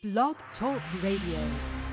Blog Talk Radio.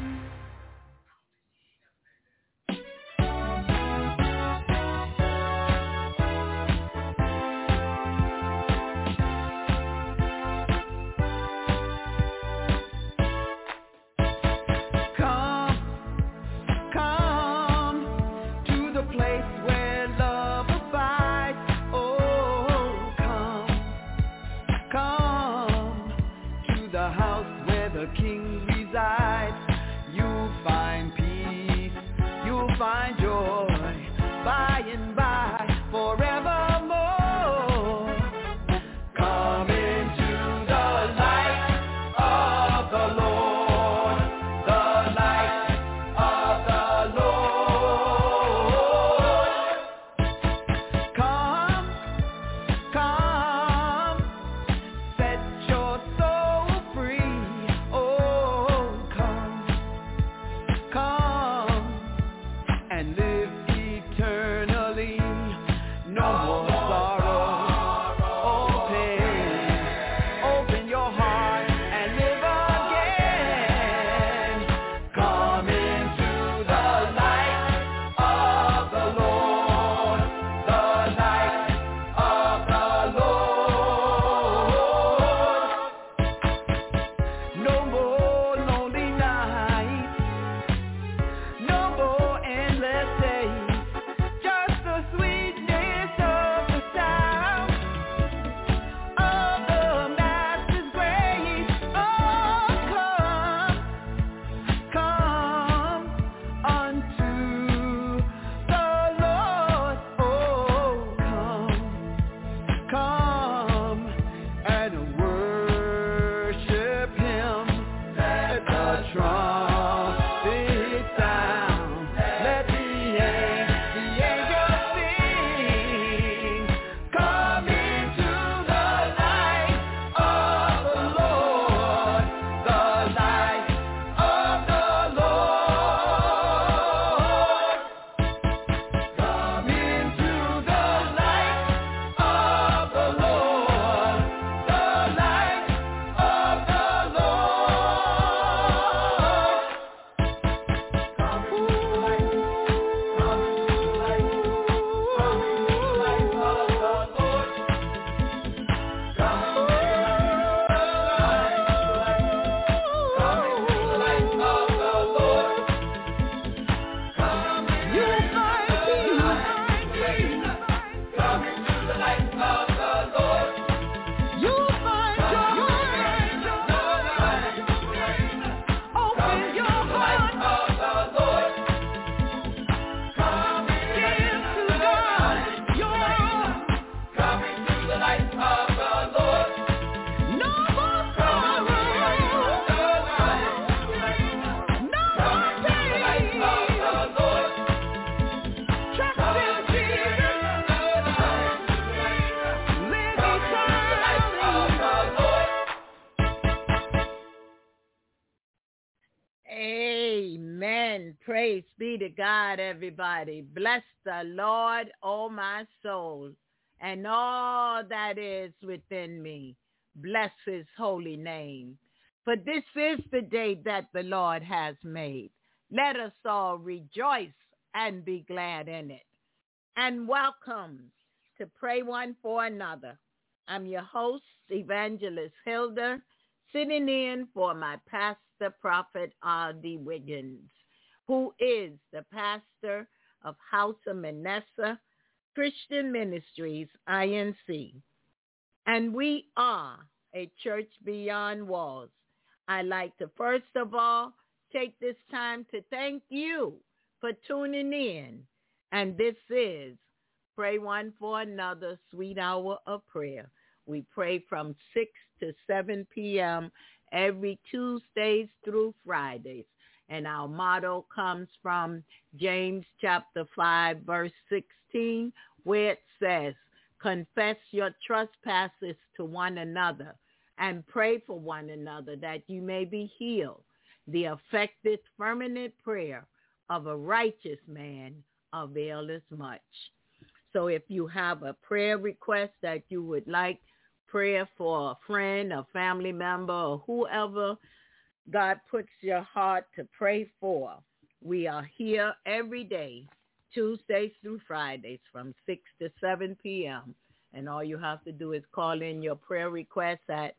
Praise be to God, everybody. Bless the Lord, oh my soul, and all that is within me. Bless his holy name. For this is the day that the Lord has made. Let us all rejoice and be glad in it. And welcome to Pray One for Another. I'm your host, Evangelist Hilda, sitting in for my pastor, Prophet R.D. Wiggins, who is the pastor of House of Manasseh Christian Ministries, INC. And we are a church beyond walls. I'd like to first of all take this time to thank you for tuning in. And this is Pray One for Another, Sweet Hour of Prayer. We pray from 6 to 7 p.m. every Tuesdays through Fridays. And our motto comes from James chapter 5, verse 16, where it says, confess your trespasses to one another and pray for one another that you may be healed. The effective, fervent prayer of a righteous man availeth much. So if you have a prayer request that you would like prayer for a friend, a family member, or whoever God puts your heart to pray for. We are here every day, Tuesdays through Fridays from 6 to 7 p.m. And all you have to do is call in your prayer requests at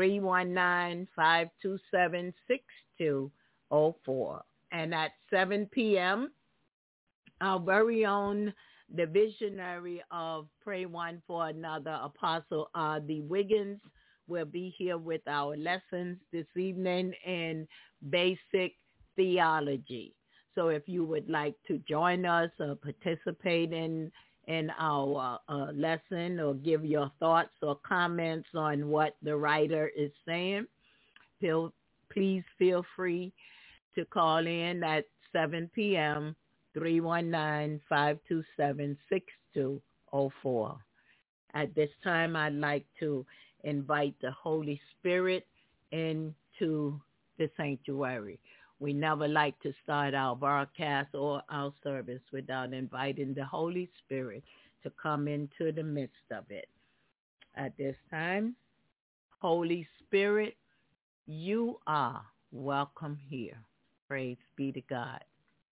319-527-6204. And at 7 p.m., our very own, the visionary of Pray One for Another, Apostle R.D. Wiggins, will be here with our lessons this evening in basic theology. So if you would like to join us or participate in our lesson or give your thoughts or comments on what the writer is saying, please feel free to call in at 7 p.m., 319-527-6204. At this time, I'd like to invite the Holy Spirit into the sanctuary. We never like to start our broadcast or our service without inviting the Holy Spirit to come into the midst of it. At this time, Holy Spirit, you are welcome here. Praise be to God.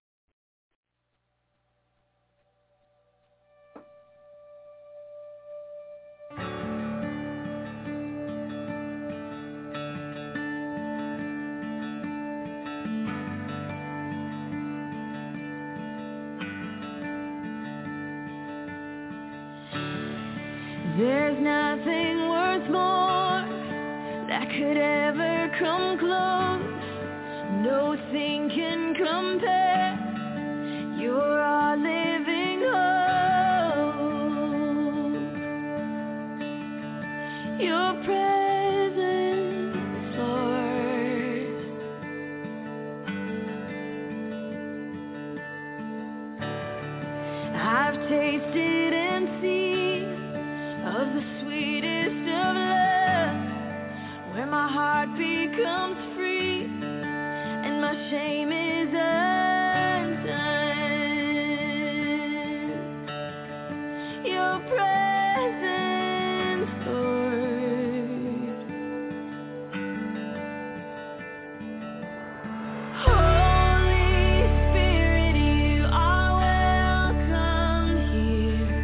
There's nothing worth more that could ever come close. Nothing can compare. You're our living hope. Your presence, Lord. I've tasted and seen of the sweetest of love, where my heart becomes free and my shame is undone. Your presence, Lord. Holy Spirit, you are welcome here.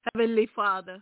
Heavenly Father,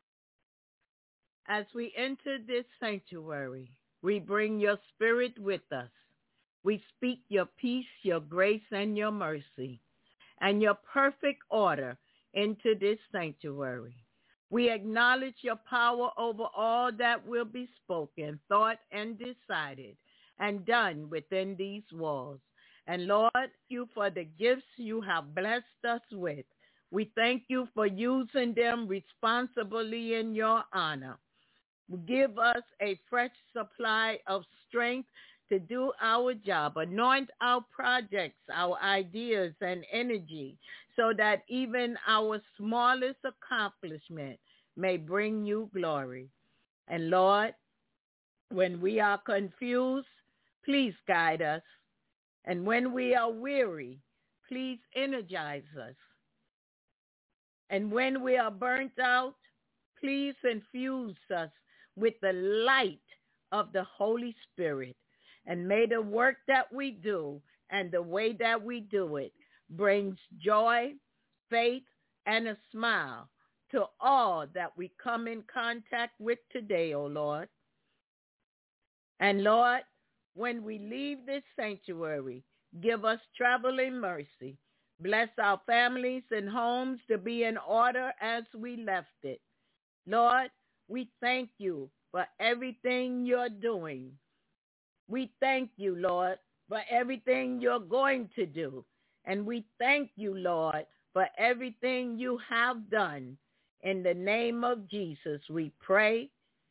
as we enter this sanctuary, we bring your spirit with us. We speak your peace, your grace, and your mercy, and your perfect order into this sanctuary. We acknowledge your power over all that will be spoken, thought, and decided, and done within these walls. And Lord, thank you for the gifts you have blessed us with. We thank you for using them responsibly in your honor. Give us a fresh supply of strength to do our job. Anoint our projects, our ideas, and energy so that even our smallest accomplishment may bring you glory. And Lord, when we are confused, please guide us. And when we are weary, please energize us. And when we are burnt out, please infuse us with the light of the Holy Spirit. And may the work that we do and the way that we do it brings joy, faith, and a smile to all that we come in contact with today, O Lord. And Lord, when we leave this sanctuary, give us traveling mercy. Bless our families and homes to be in order as we left it. Lord, we thank you for everything you're doing. We thank you, Lord, for everything you're going to do. And we thank you, Lord, for everything you have done. In the name of Jesus, we pray.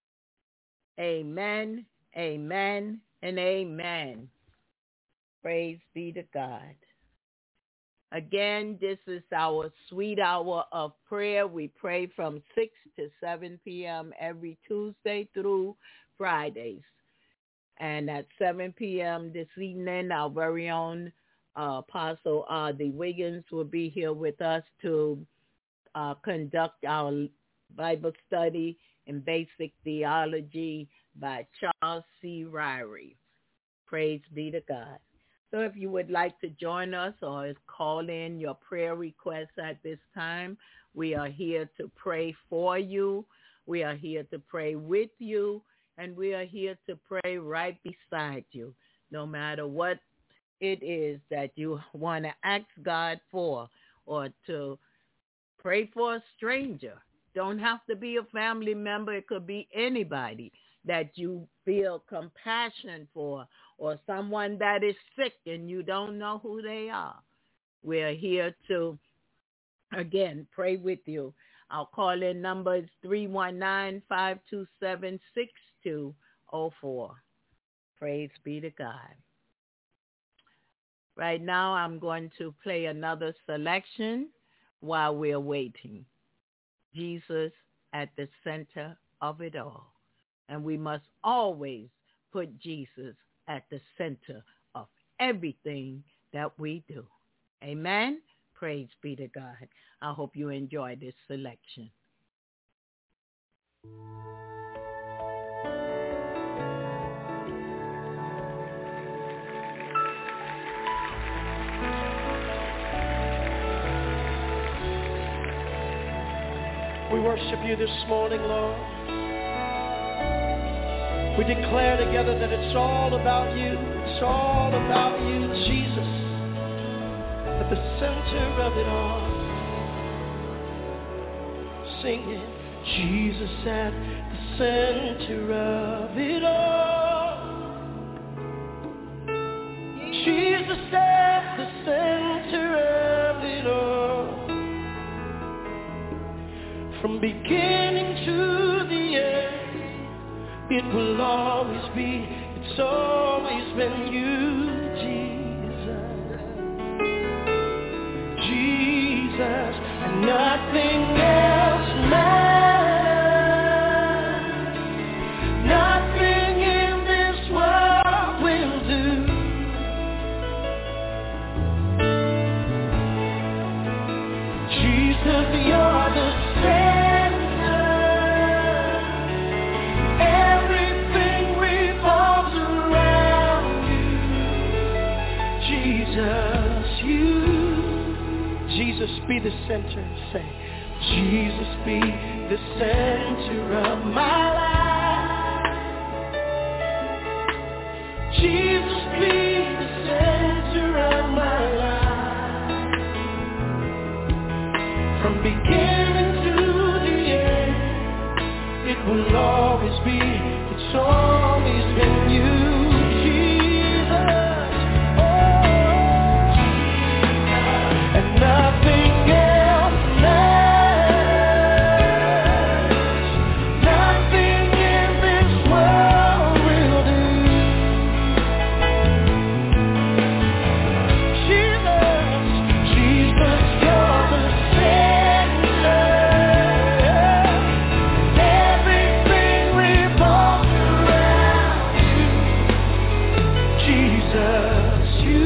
Amen, amen, and amen. Praise be to God. Again, this is our sweet hour of prayer. We pray from 6 to 7 p.m. every Tuesday through Fridays. And at 7 p.m. this evening, our very own Apostle R.D. Wiggins will be here with us to conduct our Bible study in basic theology by Charles C. Ryrie. Praise be to God. So if you would like to join us or call in your prayer requests at this time, we are here to pray for you. We are here to pray with you. And we are here to pray right beside you, no matter what it is that you want to ask God for or to pray for a stranger. Don't have to be a family member. It could be anybody that you feel compassion for or someone that is sick and you don't know who they are. We're here to, again, pray with you. Our call-in number is 319-527-6204. Praise be to God. Right now, I'm going to play another selection while we're waiting. Jesus at the center of it all. And we must always put Jesus at the center of everything that we do. Amen? Praise be to God. I hope you enjoy this selection. We worship you this morning, Lord. We declare together that it's all about you. It's all about you, Jesus, at the center of it all. Singing, Jesus at the center of it all. Jesus at the center of it all. From beginning to the end, it will always be, it's always been you, Jesus. Jesus, and nothing else matters. Nothing in this world will do. Jesus, you're the be the center, say, Jesus be the center of my life. Jesus be the center of my life. From beginning to the end, it will always be, it's always been you, Jesus. Oh, Jesus. And nothing else matters. Nothing in this world will do. Jesus, Jesus, you're the center. Everything revolves around you. Jesus, you.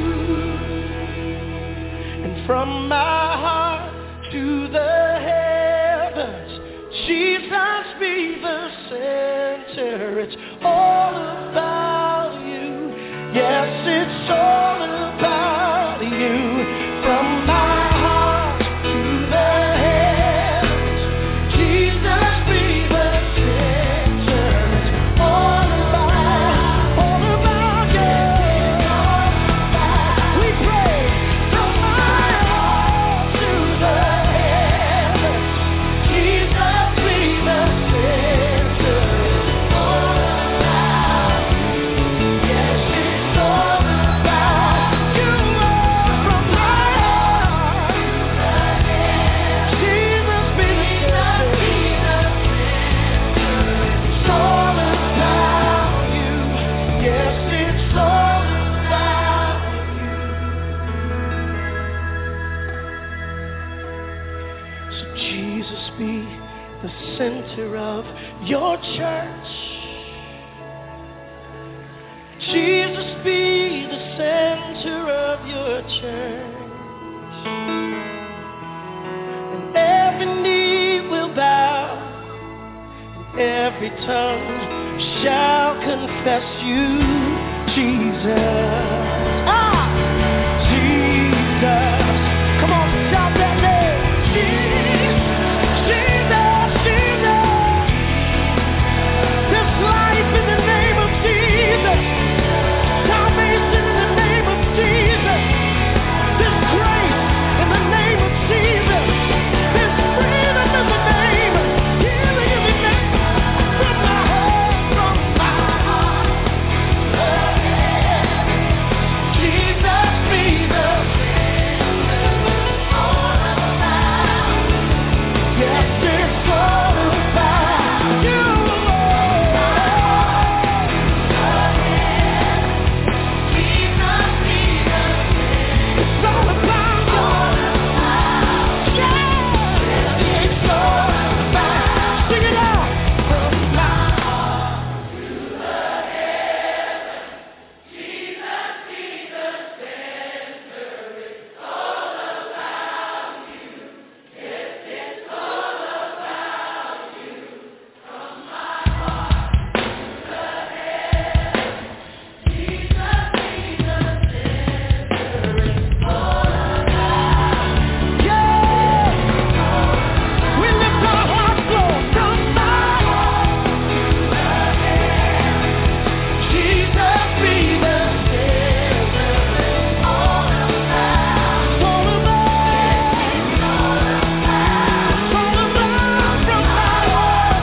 And from my heart to the heavens, Jesus be the center. It's all about you. Yes, it's all about you. From my heart to the heavens, Jesus be the center. It's all about you. We pray from my heart to the heavens, Jesus be the center. It's all about you. Yes, it's all about you. From my heart to the heavens, Jesus be the center. It's all about you. Yes, it's all about you. So Jesus be the center of your church. Jesus be the center of your church. And every knee will bow, and every tongue shall confess you, Jesus. Ah, Jesus. Come on, shout that name. Jesus, Jesus, Jesus. There's life in the name of Jesus. Salvation in the name of Jesus. There's grace in the name of Jesus. There's freedom in the name. Healing in the name. From my heart, Jesus be the all about. Yes, it's all about you. Jesus be the it's all about you. Yeah, it's all about. Sing it out. From my heart to the heavens, Jesus be the center. It's all about you. Yes, it's all about you. From my heart to the heavens, Jesus be the center. It's all about you. Yeah. We lift our hearts, Lord, from my heart to the heavens. Jesus be the center. It's all about. It's all about. It's all about. From my heart.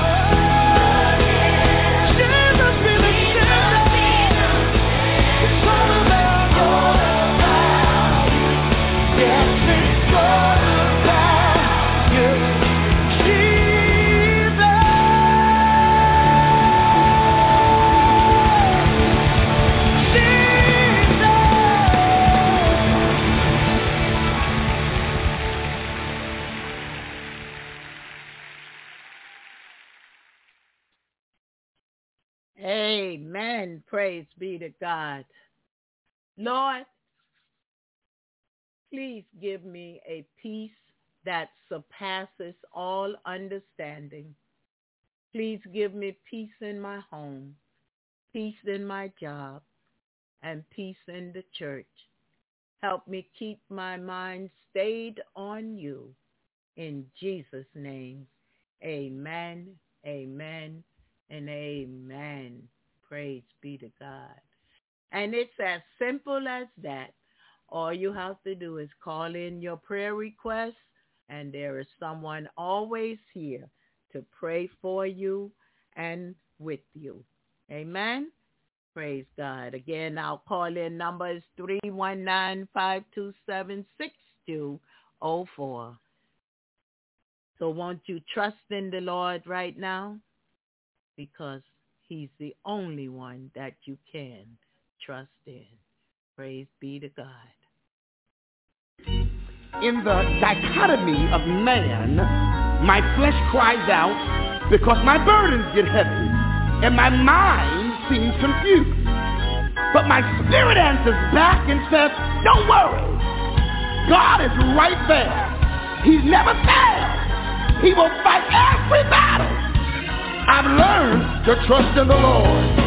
Jesus be the center. It's all about. Yes, it's all about you, Jesus. Amen. Praise be to God. Lord, please give me a peace that surpasses all understanding. Please give me peace in my home, peace in my job, and peace in the church. Help me keep my mind stayed on you in Jesus' name. Amen, amen, and amen. Praise be to God. And it's as simple as that. All you have to do is call in your prayer requests, and there is someone always here to pray for you and with you. Amen. Praise God. Again, our call-in number is 319-527-6204. So won't you trust in the Lord right now? Because he's the only one that you can trust in. Praise be to God. In the dichotomy of man, my flesh cries out because my burdens get heavy and my mind seems confused. But my spirit answers back and says, don't worry. God is right there. He's never failed. He will fight every battle. I've learned to trust in the Lord.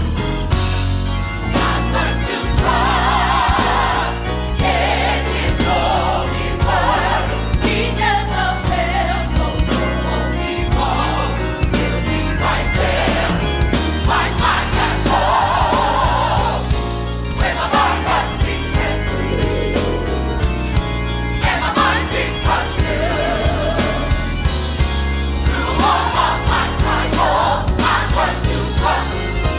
I've learned to trust in His holy word. He never fails, so won't be wrong. He'll be right there. My mind has hope when my heart has been free and my mind is trusted. Through all of my trials, I learned to trust.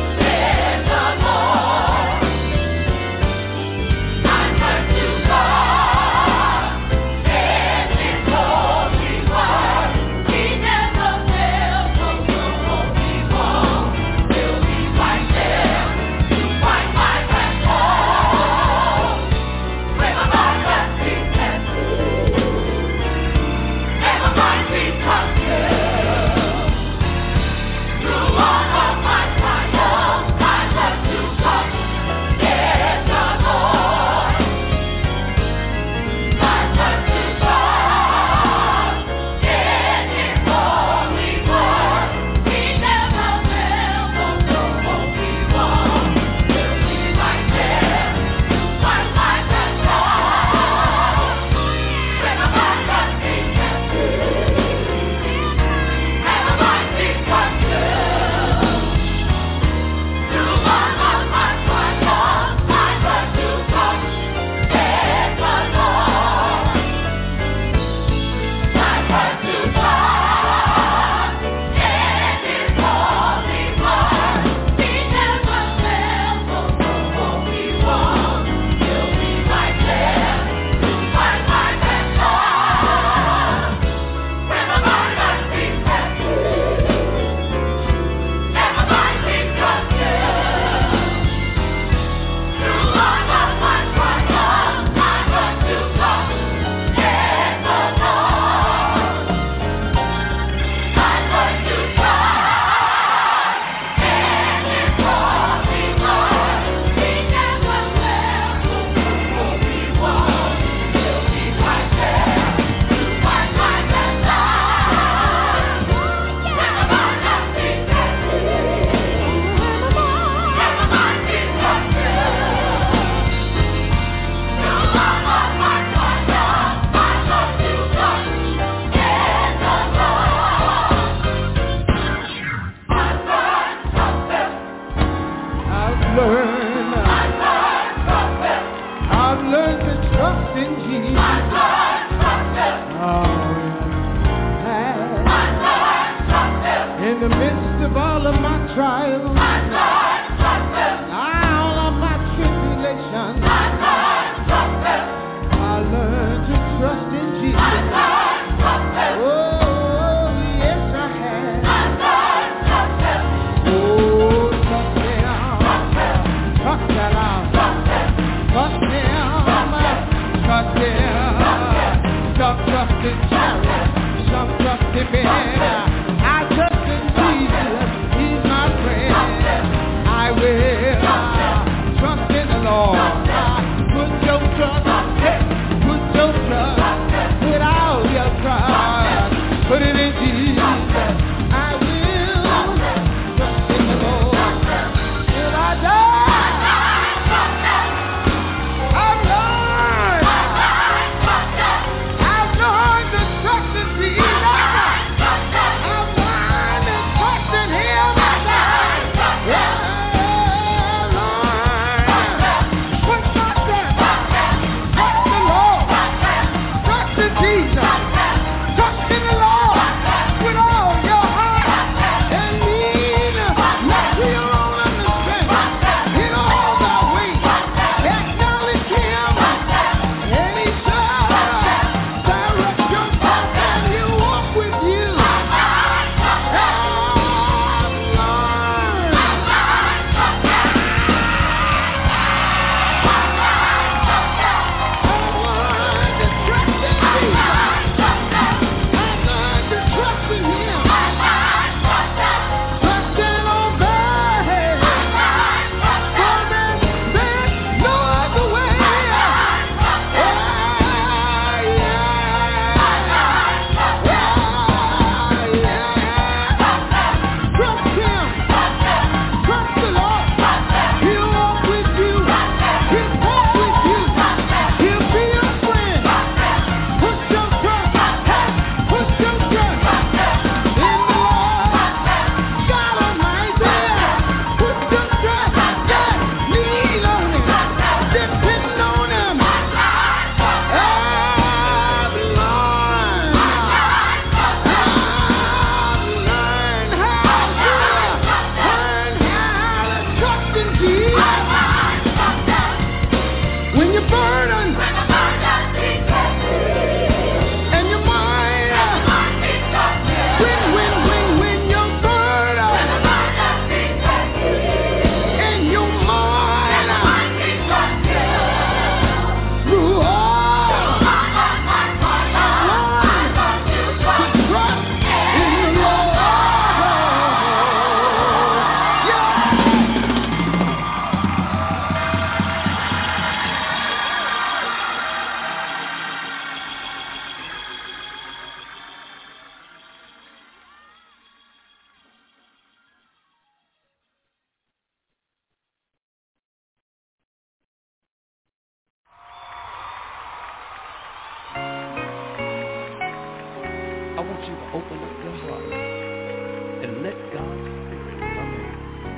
you to open up your heart and let God's Spirit come in.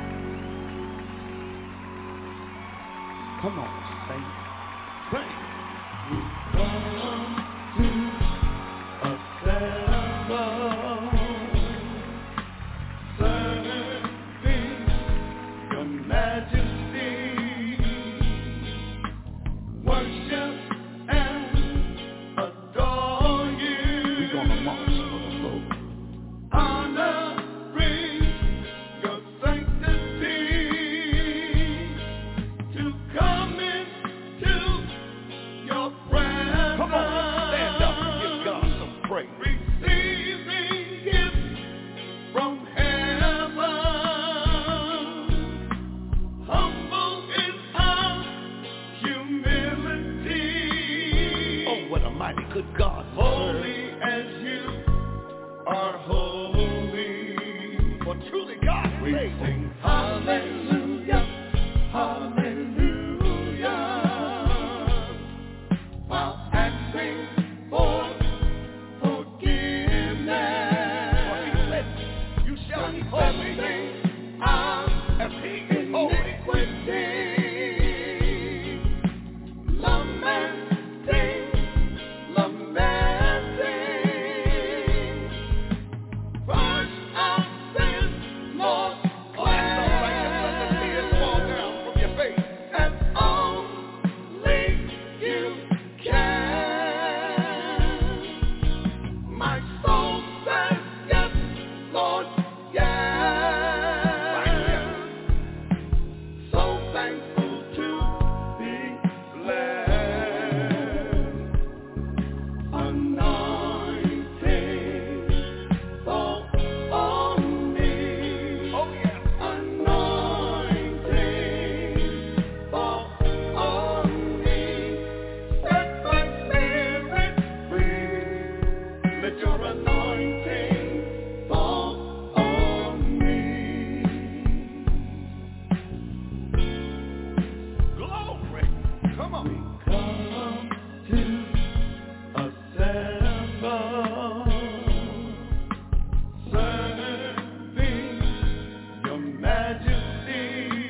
Come on, saints. Sing. We come to assemble, serving your majesty, worship and adore you. We're gonna march for the Lord. Honoring your sanctity, to come into your presence. Come on, stand up and give God some praise. Receiving gifts from heaven, humble in our humility. Oh, what a mighty good God. Holy as you are holy. For truly God is able. We sing hallelujah, hallelujah, while asking for forgiveness. For he said, you shall be holy as he is holy. Lamenting, wash our sins, Lord, cleanse. Let the tears fall down from your face. And only you can. My soul says yes, Lord, yes. So thankful to be blessed. Anointing fall on me. Oh yeah. Anointing fall on me. Set my spirit free. Let your anointing fall on me. Glory. Come on. We come to assemble, serving your majesty,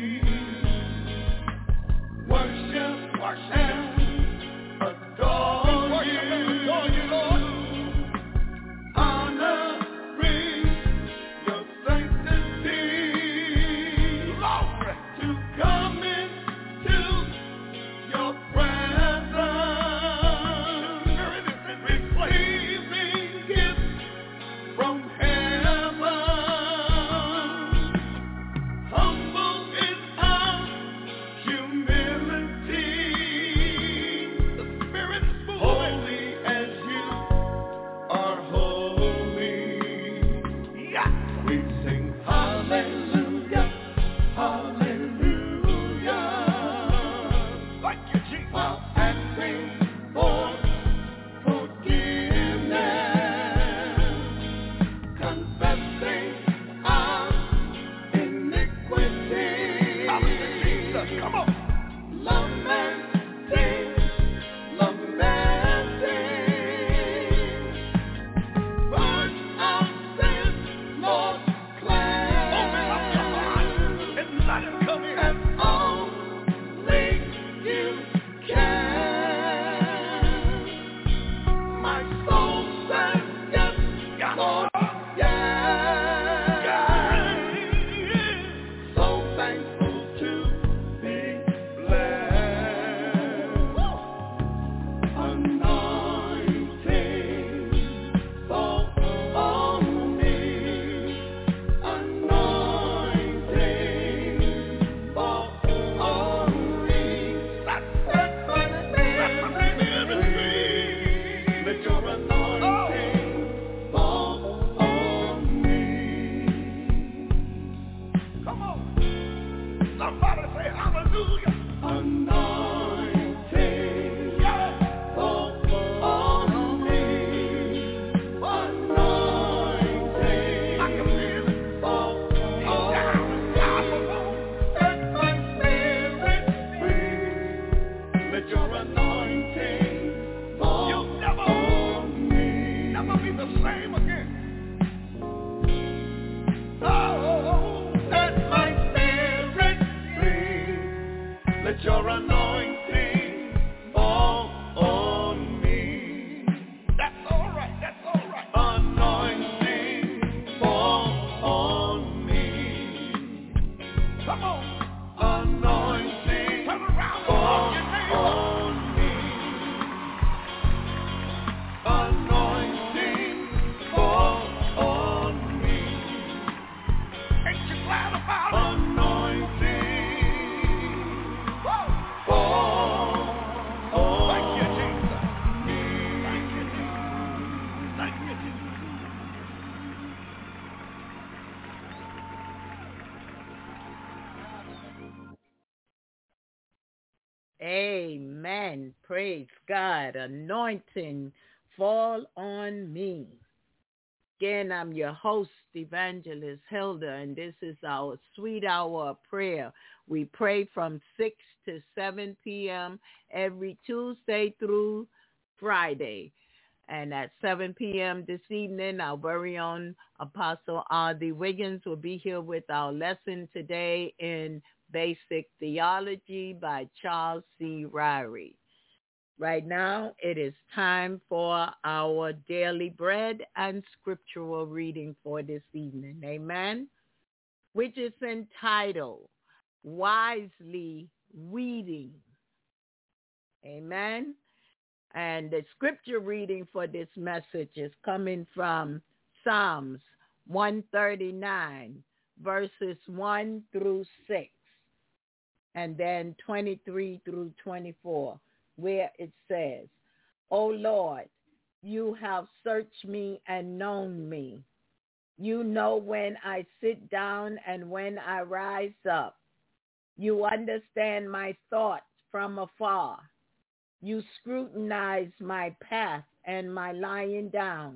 worship and adore you, Lord. Honoring your sanctity, Lord, to come into your presence. Receiving gifts from heaven, humble in our humility. The Spirit is moving. Holy as you are holy. Yeah. We sing hallelujah, hallelujah. Thank you, Jesus. While asking for forgiveness, confessing our iniquity. Hallelujah, Jesus. Come on. Lamenting, wash our sins, Lord, cleanse. Open up your heart and let him come in. And only you can. My soul says yes, Lord, yes. So thankful to be blessed. Anointing fall on me. Anointing fall on me. Set my spirit free. Let your anointing fall on me. Come on. Somebody say hallelujah. Anointing fall on me. Anointing I can feel it. Fall on me. Set my spirit free. Let your anointing fall on me. Never be the same again. your anointing fall on me. That's all right. That's all right. Anointing fall on me. Come on. Anointing fall on me. Anointing fall on me. Ain't you glad about it? Amen. Praise God. Anointing fall on me. Again, I'm your host, Evangelist Hilda, and this is our sweet hour of prayer. We pray from 6 to 7 p.m. every Tuesday through Friday. And at 7 p.m. this evening, our very own Apostle R.D. Wiggins will be here with our lesson today in Basic Theology by Charles C. Ryrie. Right now, it is time for our daily bread and scriptural reading for this evening. Amen. Which is entitled, Wisely Weeding. Amen. And the scripture reading for this message is coming from Psalms 139, verses 1 through 6, and then 23 through 24, where it says, O Lord, you have searched me and known me. You know when I sit down and when I rise up. You understand my thoughts from afar. You scrutinize my path and my lying down,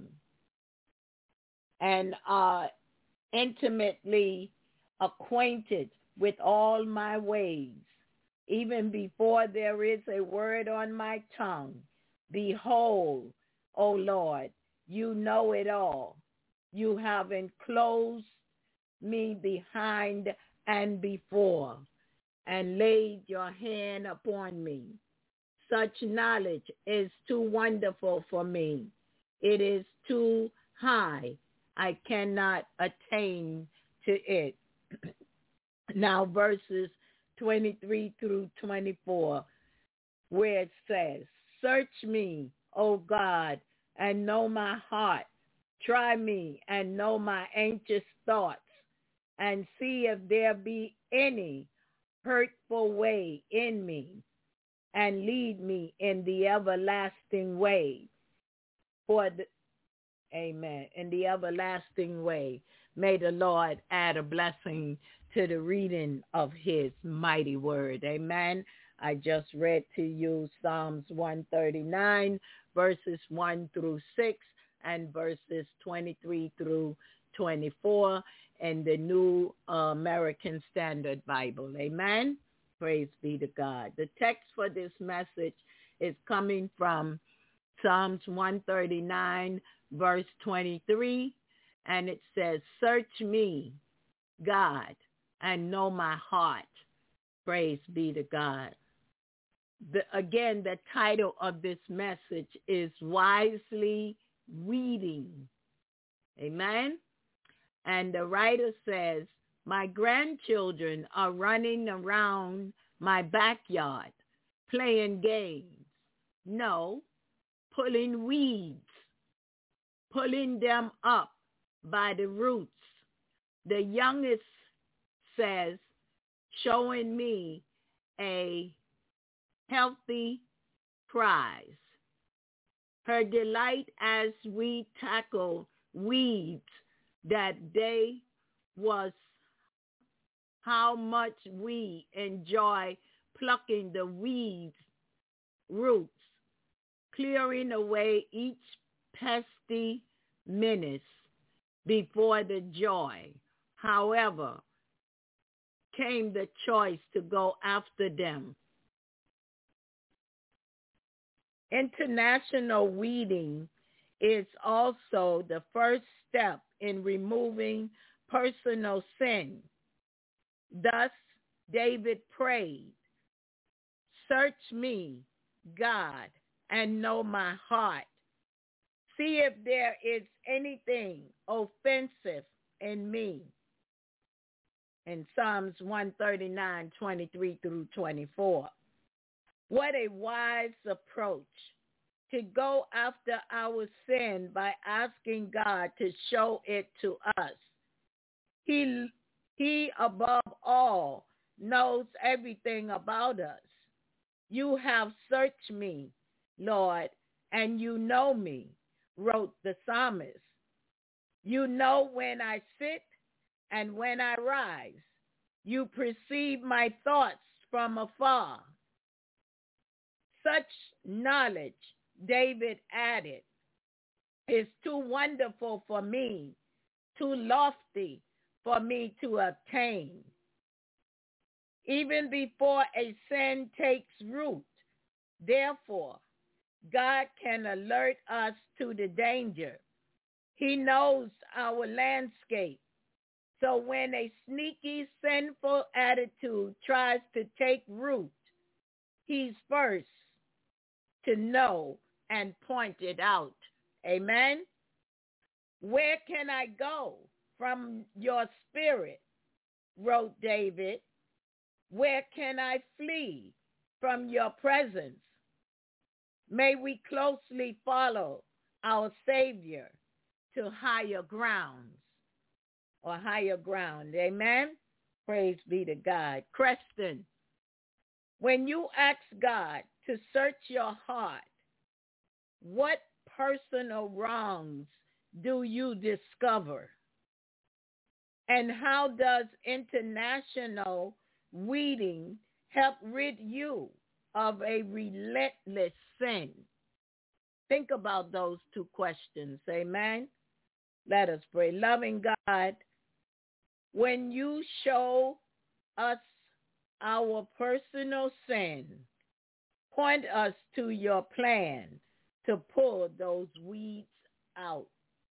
and are intimately acquainted with all my ways. Even before there is a word on my tongue, behold, O Lord, you know it all. You have enclosed me behind and before, and laid your hand upon me. Such knowledge is too wonderful for me. It is too high. I cannot attain to it. Now verses 23 through 24, where it says, Search me, O God, and know my heart. Try me and know my anxious thoughts, and see if there be any hurtful way in me, and lead me in the everlasting way. Amen. In the everlasting way. May the Lord add a blessing to the reading of his mighty word. Amen. I just read to you Psalms 139, verses 1 through 6, and verses 23 through 24 in the New American Standard Bible. Amen. Praise be to God. The text for this message is coming from Psalms 139, verse 23, and it says, Search me, God, and know my heart. Praise be to God. Again, the title of this message is Wisely Weeding. Amen. And the writer says, my grandchildren are running around my backyard, playing games. No, pulling weeds, pulling them up by the roots. The youngest says, showing me a healthy prize. Her delight as we tackle weeds that day was how much we enjoy plucking the weeds' roots, clearing away each pesky menace before the joy. However, came the choice to go after them. International weeding is also the first step in removing personal sin. Thus, David prayed, search me, God, and know my heart. See if there is anything offensive in me. In Psalms 139, 23 through 24. What a wise approach to go after our sin by asking God to show it to us. He above all knows everything about us. You have searched me, Lord, and you know me, wrote the psalmist. You know when I sit and when I rise. You perceive my thoughts from afar. Such knowledge, David added, is too wonderful for me, too lofty for me to obtain. Even before a sin takes root, therefore, God can alert us to the danger. He knows our landscape. So when a sneaky, sinful attitude tries to take root, he's first to know and point it out. Amen? Where can I go from your spirit, wrote David. Where can I flee from your presence? May we closely follow our Savior to higher grounds or higher ground. Amen? Praise be to God. Question: when you ask God to search your heart, what personal wrongs do you discover? And how does international weeding help rid you of a relentless sin? Think about those two questions. Amen. Let us pray. Loving God, when you show us our personal sin, point us to your plan to pull those weeds out.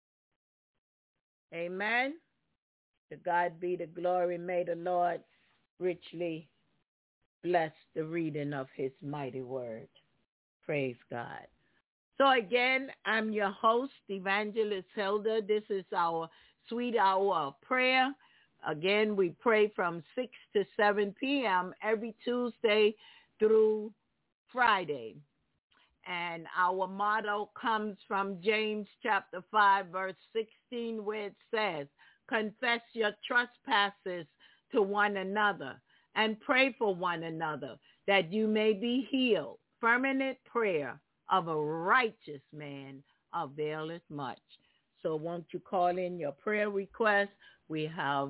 Amen. To God be the glory. May the Lord richly bless the reading of his mighty word. Praise God. So again, I'm your host, Evangelist Hilda. This is our sweet hour of prayer. Again, we pray from 6 to 7 p.m. every Tuesday through Friday. And our motto comes from James chapter 5, verse 16, where it says, confess your trespasses to one another and pray for one another that you may be healed. Fervent prayer of a righteous man availeth much. So won't you call in your prayer requests? We have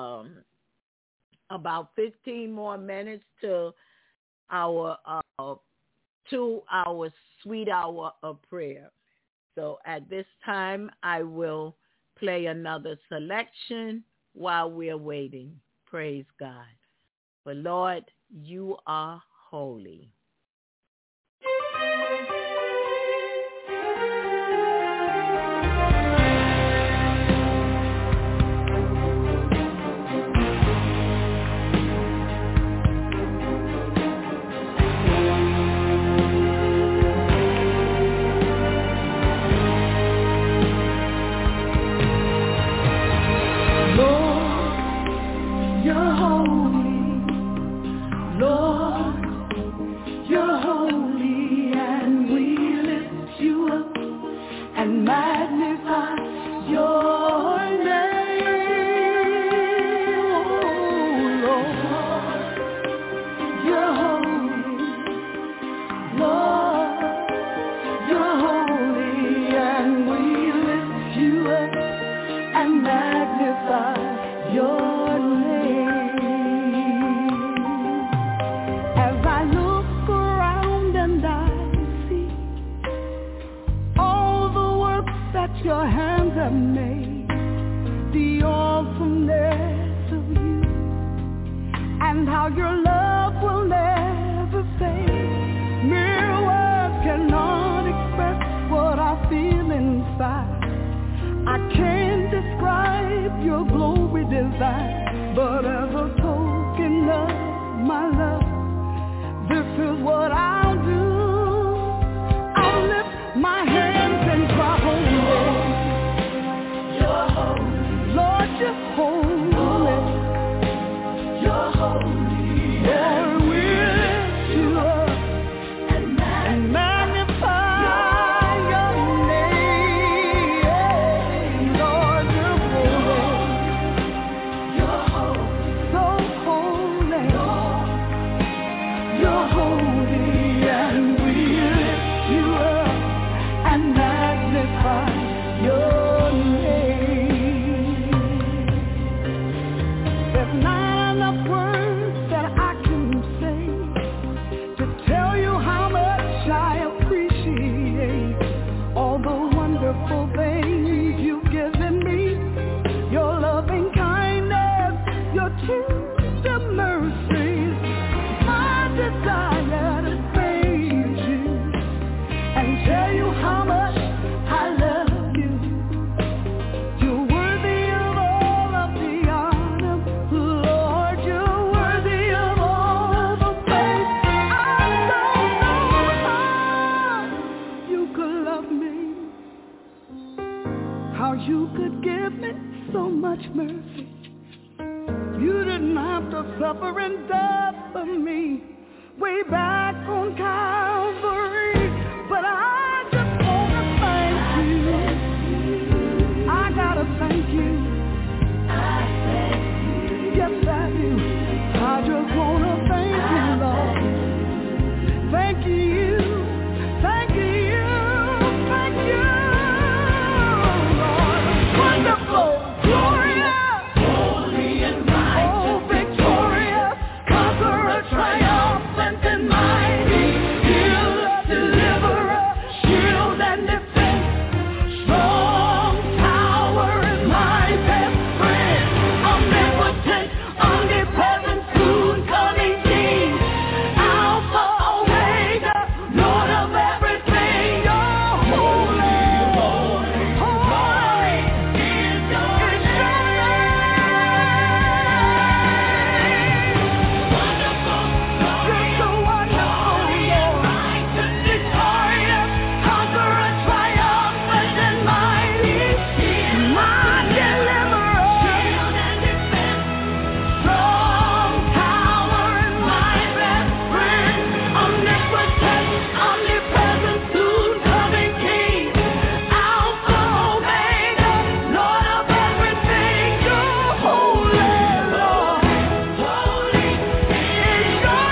about 15 more minutes to our 2-hour sweet hour of prayer. So at this time, I will play another selection while we're waiting. Praise God. But Lord, you are holy. Your hands have made, the awesomeness of you, and how your love will never fade. Mere words cannot express what I feel inside. I can't describe your glory divine, but as a token of my love, this is what you could give me so much mercy. You didn't have to suffer and die for me way back on Calvary. But I just want to thank you. I gotta thank you. Yes, I do. I just want to thank you, Lord. Thank you. Thank you. Thank you, Lord. Wonderful, glorious, holy and righteous, oh, victorious, conqueror, triumphant and mighty, healer, deliverer, shield and defense, strong tower and my best friend, omnipotent, omnipresent, soon coming King, Alpha, Omega, Lord of everything. You're holy, holy, holy is your name. Wonderful, you're so wonderful, Lord. Victorious, conqueror, triumphant and mighty, my deliverer, shield and defense, strong tower and my best friend, omnipotent, omnipresent, soon coming King, Alpha, Omega, Lord of everything. You're holy, Lord. Holy is your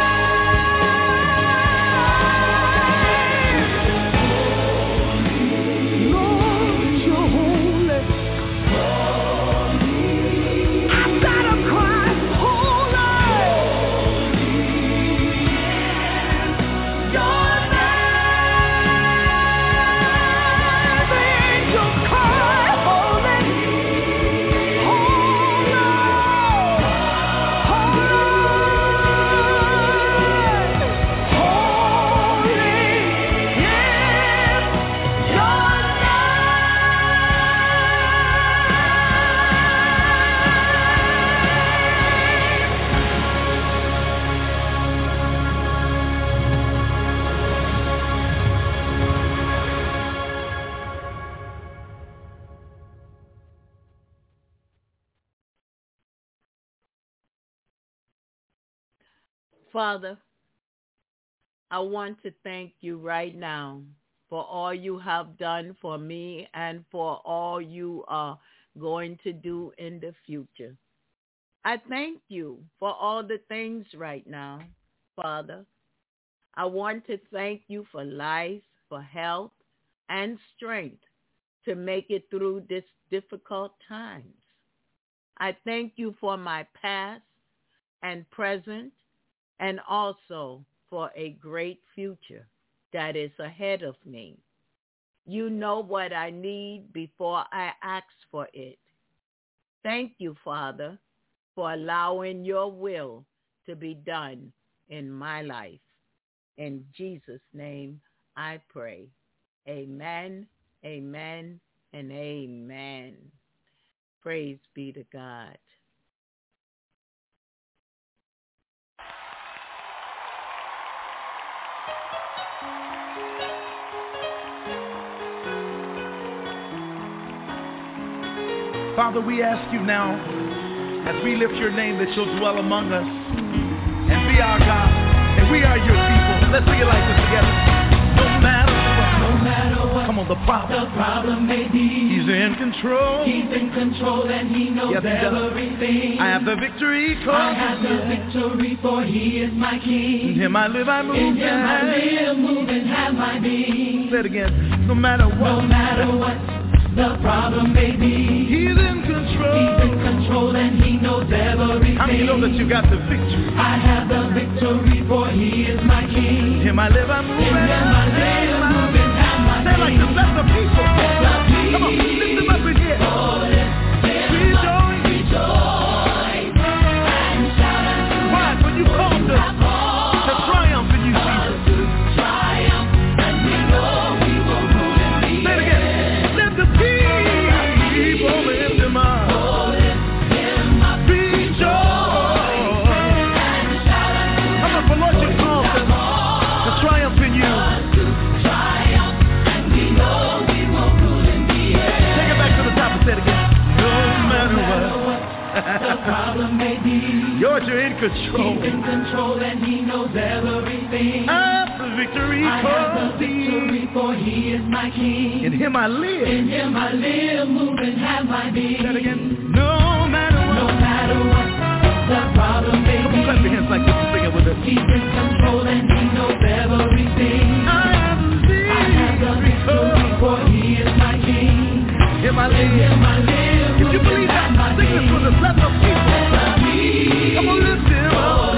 name. Lord, you're holy. I gotta cry, holy. Your name, angels cry, holy, holy, holy is your Father, I want to thank you right now for all you have done for me and for all you are going to do in the future. I thank you for all the things right now, Father. I want to thank you for life, for health, and strength to make it through this difficult times. I thank you for my past and present, and also for a great future that is ahead of me. You know what I need before I ask for it. Thank you, Father, for allowing your will to be done in my life. In Jesus' name I pray. Amen, amen, and amen. Praise be to God. Father, we ask you now, as we lift your name, that you'll dwell among us and be our God, and we are your people. Let's sing it like this together. No matter what, come on, the problem may be. He's in control. He's in control, and he knows everything. I have the victory, for he is my king. In him I live, I move, move, and have my being. Say it again. No matter what the problem may be. He's in control, and he knows everything. How many know that you got the victory? I have the victory, for he is my king. In him I live, I move, and have my being. Say like this, let the people. Come on, lift them up in here. Rejoice and shout unto him. Why? When you called us to triumph in you, Jesus. Triumph, and we know we will rule and be. Say it again. Let the people lift him up. Rejoice and shout unto him. Come on, for Lord, you called us to triumph in you. Take it back to the top. the problem may be. Lord, you're in control. He's in control and he knows everything. I have the victory. I have the victory, for he is my king. In him I live. In him I live, move and have my being. Say that again. No matter what. No matter what the problem may be. Come on, clap your hands like this and sing it with us. He's in control and he knows everything. I have the victory, for he is my king. In him I live. In him I live. If you believe that, sing this for the blessed of people. Come on, lift him up.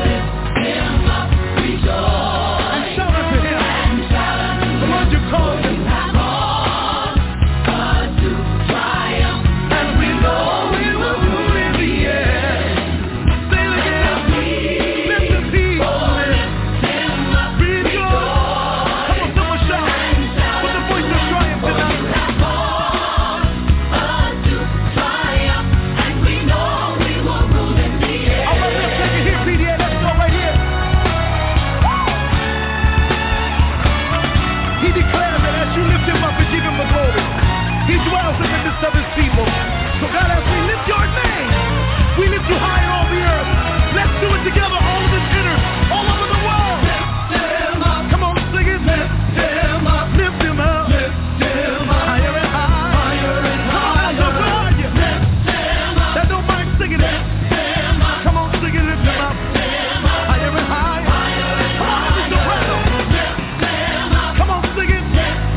Rejoice. And shout unto him. The Lord you called him. And we know we will rule in the end. Say it again. Lift the people. Rejoice. Come on, someone shout. With the voice of triumph tonight. He dwells in the midst of his people. So God, as we lift your name, we lift you high in all the earth. Let's do it together, all of the sinners, all over the world. Lift him up. Come on, sing it. Lift him up. Lift him up. Lift him up. Higher and higher. Higher and higher. Come on, lift him up. That don't mind singing it. Lift him up. Come on, sing it. Lift him up. Higher and higher. Higher and higher. Come on, lift him up. Come on, sing it.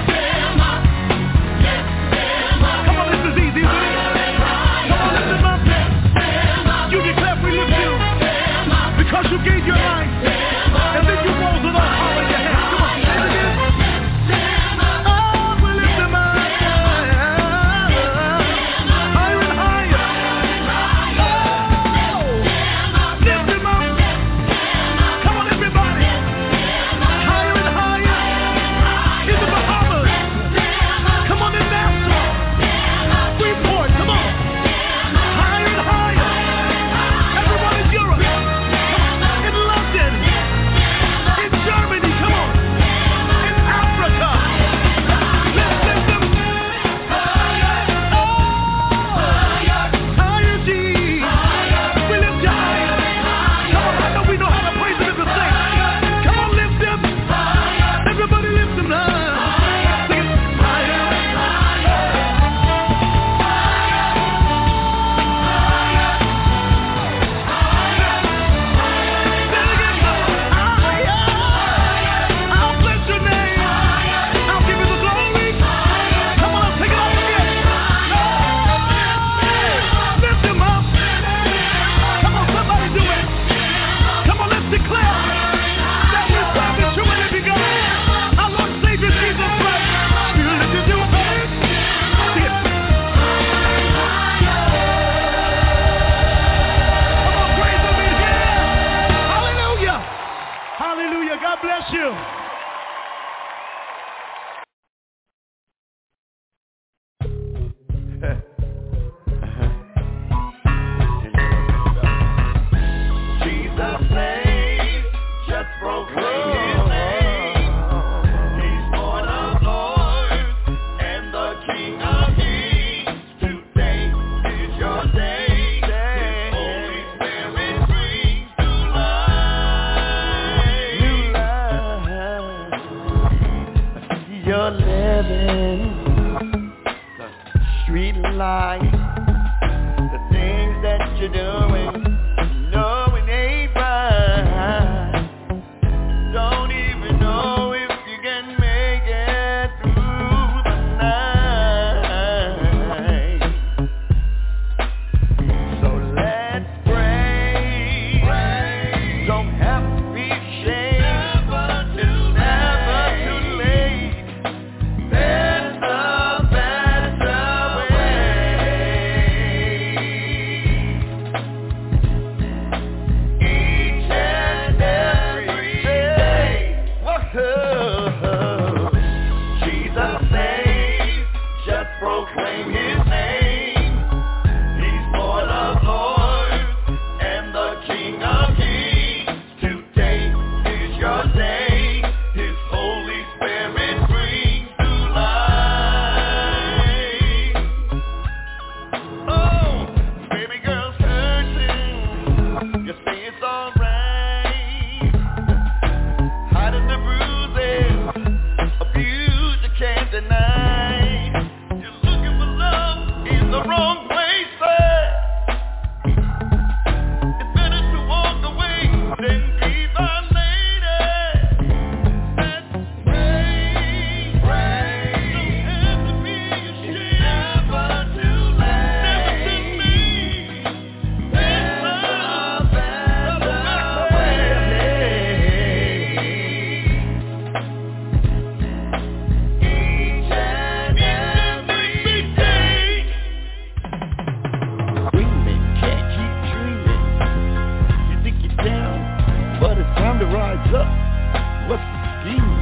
Because you gave your life, and then you rose with all power in your hands. Come on, say it again. Oh, we lift him up. Higher and higher. Oh, lift him up. Come on, everybody. Higher and higher. In the Bahamas. Come on, in Nassau. Freeport, come on. Higher and higher. Everyone in Europe.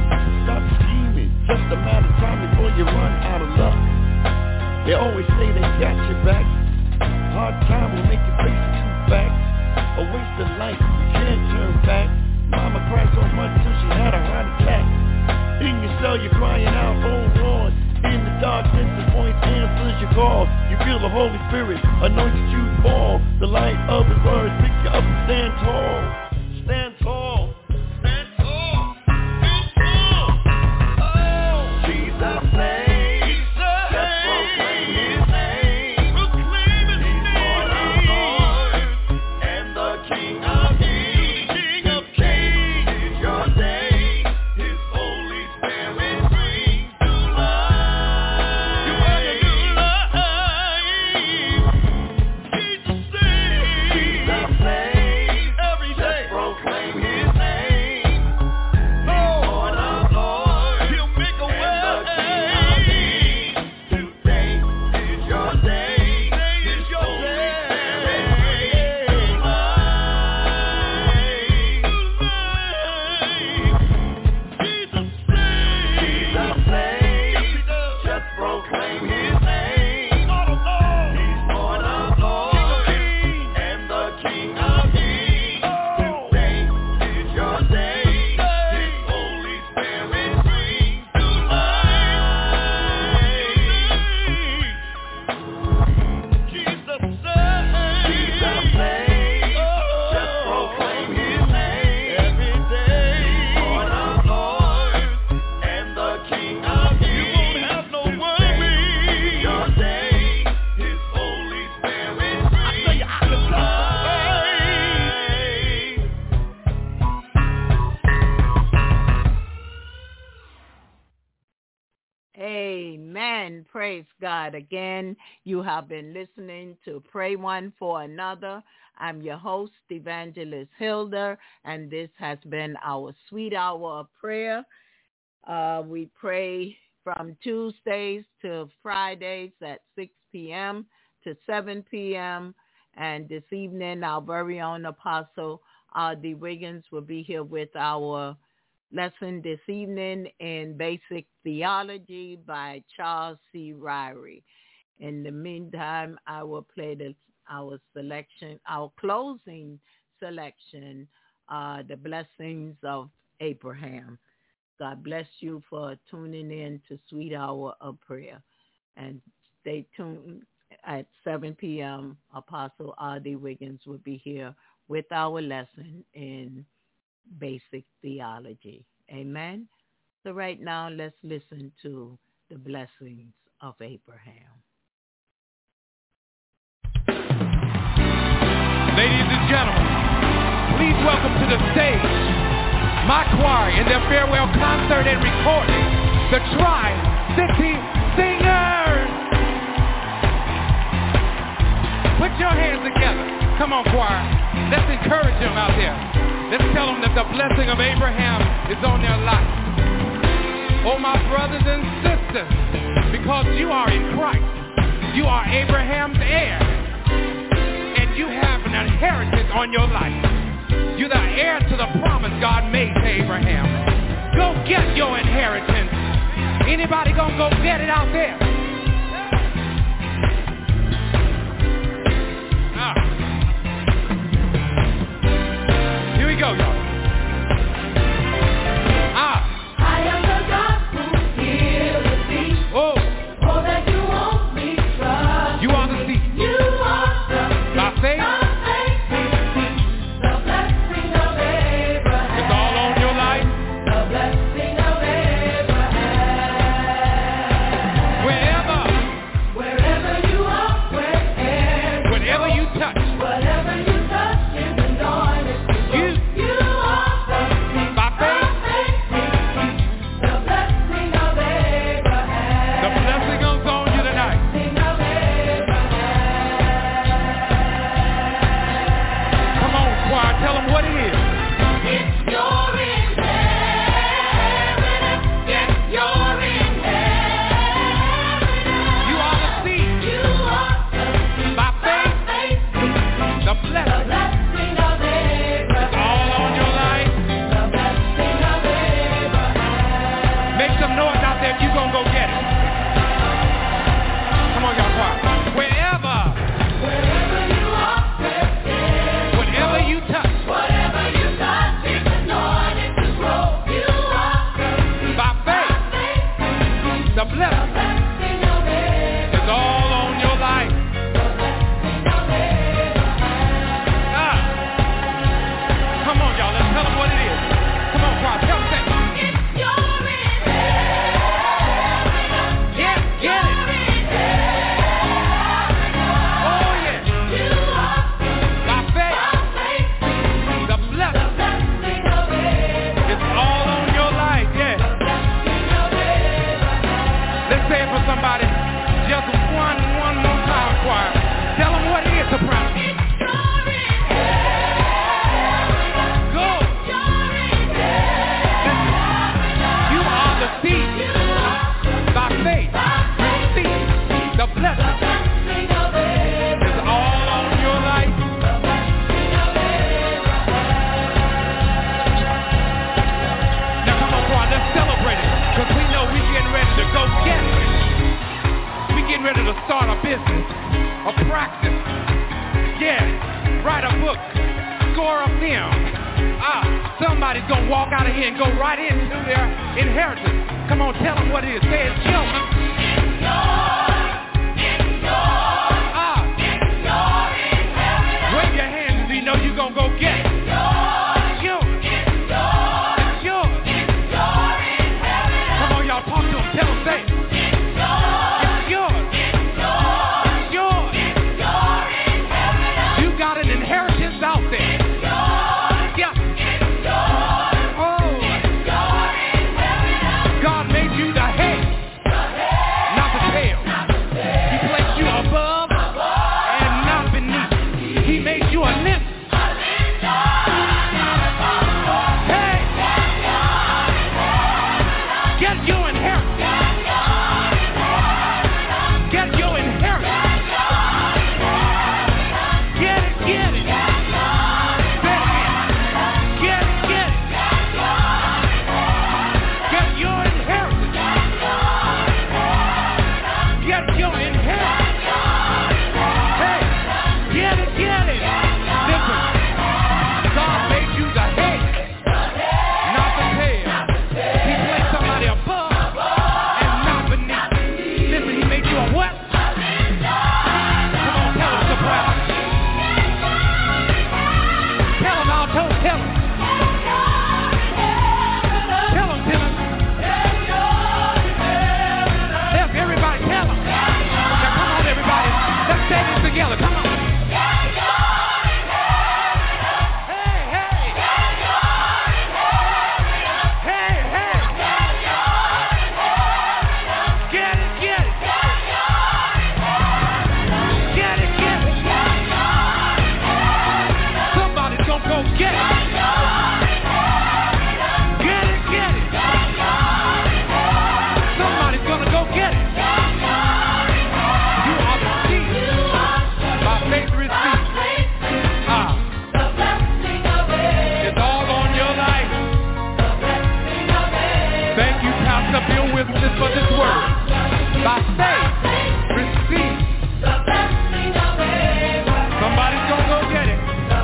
Stop scheming, just a matter of time before you run out of luck. They always say they got your back. Hard time will make you face the true facts. A waste of life, you can't turn back. Mama cried so much till she had a heart attack. In your cell you're crying out, oh Lord. In the darkness the voice answers your call. You feel the Holy Spirit anointed you to fall. The light of his words pick you up and stand tall. Stand tall. Stand tall. Stand tall. Oh, Jesus name. Amen. Praise God. Again, you have been listening to Pray One for Another. I'm your host, Evangelist Hilda, and this has been our sweet hour of prayer. We pray from Tuesdays to Fridays at 6 p.m. to 7 p.m. And this evening, our very own Apostle R.D. Wiggins will be here with our lesson this evening in Basic Theology by Charles C. Ryrie. In the meantime, I will play our closing selection, The Blessings of Abraham. God bless you for tuning in to Sweet Hour of Prayer. And stay tuned at 7 p.m. Apostle R.D. Wiggins will be here with our lesson in Basic Theology. Amen. So right now, let's listen to The Blessings of Abraham. Ladies and gentlemen, please welcome to the stage my choir in their farewell concert and recording, the Tri-City Singers. Put your hands together. Come on, choir. Let's encourage them out there. Let's tell them that the blessing of Abraham is on their life. Oh, my brothers and sisters, because you are in Christ, you are Abraham's heir, and you have an inheritance on your life. You're the heir to the promise God made to Abraham. Go get your inheritance. Anybody gonna go get it out there? Here we go, y'all. I am the God who heals thee. Oh. Oh, that you won't be troubled. You are the seed. You are the seed. By faith. The blessing of Abraham. It's all on your life. The blessing of Abraham. Well, practice. Yeah, write a book, score a film. Somebody's going to walk out of here and go right into their inheritance. Come on, tell them what it is. Say it's yours. It's yours. Wave your hands so you know you're going to go get it. It's yours. It's yours. Come on, y'all, talk to them. Tell them, say it. It's yours. It's yours. You got an inheritance out there. Together, come on. Witness for this word. By faith, receive. Somebody's gonna go get it.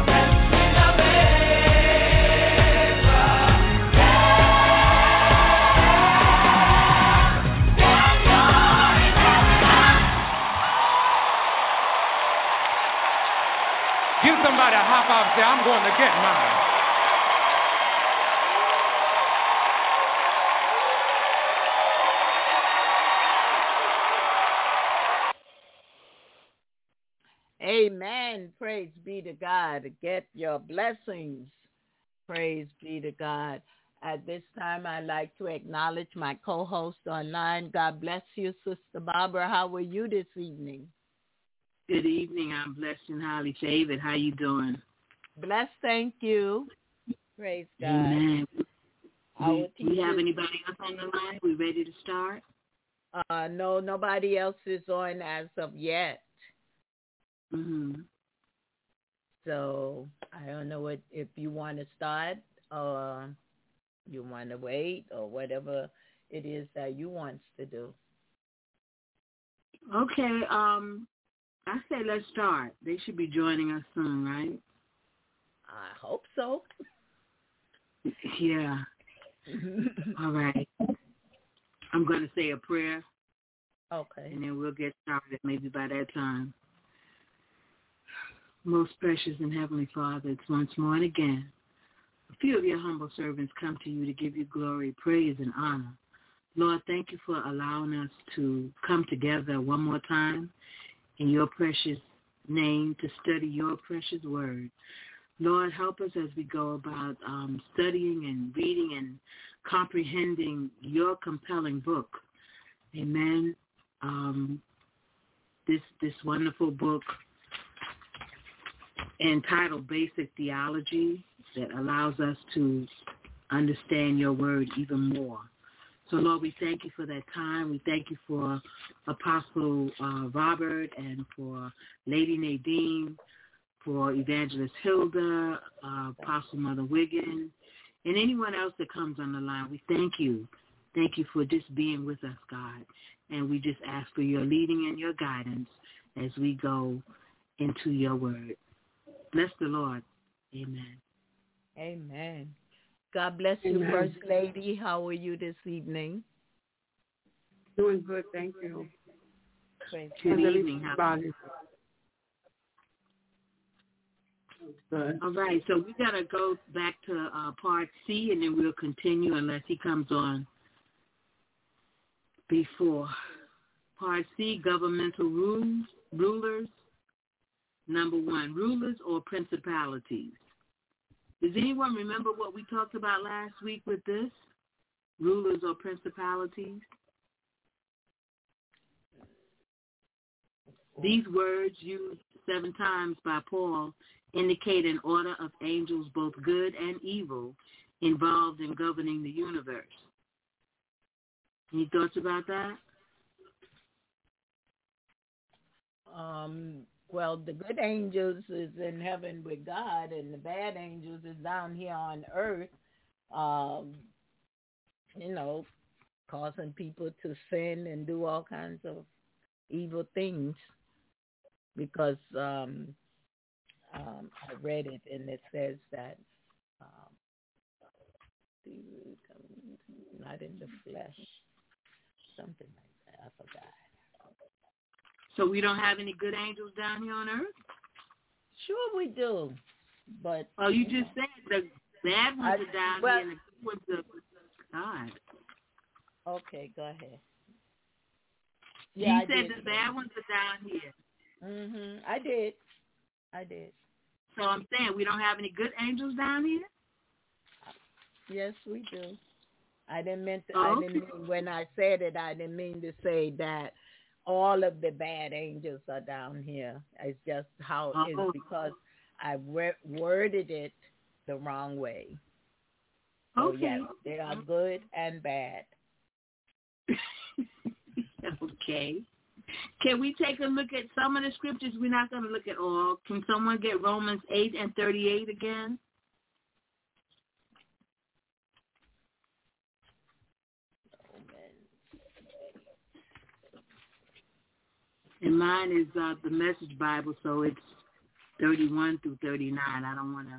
Give somebody a high five and say, I'm going to get mine. Amen. Praise be to God. Get your blessings. Praise be to God. At this time, I'd like to acknowledge my co-host online. God bless you, Sister Barbara. How are you this evening? Good evening. I'm blessed and highly favored. How you doing? Blessed, thank you. Praise God. Amen. We have anybody else on the line? We ready to start? No, nobody else is on as of yet. Mm-hmm. So I don't know if you want to start or you want to wait or whatever it is that you want to do. Okay. I say let's start. They should be joining us soon, right? I hope so. Yeah. All right. I'm going to say a prayer. Okay. And then we'll get started maybe by that time. Most precious and heavenly Father, it's once more and again. A few of your humble servants come to you to give you glory, praise, and honor. Lord, thank you for allowing us to come together one more time in your precious name to study your precious word. Lord, help us as we go about studying and reading and comprehending your compelling book. Amen. This wonderful book entitled Basic Theology that allows us to understand your word even more. So, Lord, we thank you for that time. We thank you for Apostle Robert and for Lady Nadine, for Evangelist Hilda, Apostle Mother Wiggin, and anyone else that comes on the line. We thank you. Thank you for just being with us, God. And we just ask for your leading and your guidance as we go into your word. Bless the Lord. Amen. Amen. God bless you, Amen. First Lady. How are you this evening? Doing good, thank you. Praise Good God. evening. Everybody. Good. All right, so we got to go back to part C, and then we'll continue unless he comes on before. Part C, governmental rulers. Number 1, rulers or principalities. Does anyone remember what we talked about last week with this? Rulers or principalities? These words used 7 times by Paul indicate an order of angels, both good and evil, involved in governing the universe. Any thoughts about that? Well, the good angels is in heaven with God, and the bad angels is down here on earth, causing people to sin and do all kinds of evil things. Because I read it, and it says that not in the flesh, something like that. I forgot. So we don't have any good angels down here on earth? Sure we do, but... Oh, you just said the bad ones are down here and the good ones are God. Okay, go ahead. Yeah, you said the bad ones are down here. I did. So I'm saying we don't have any good angels down here? Yes, we do. I didn't mean when I said it, I didn't mean to say that all of the bad angels are down here. It's just how it is because I worded it the wrong way. So yes, they are good and bad. Okay. Can we take a look at some of the scriptures? We're not going to look at all. Can someone get Romans 8 and 38 again? And mine is the Message Bible, so it's 31 through 39. I don't want to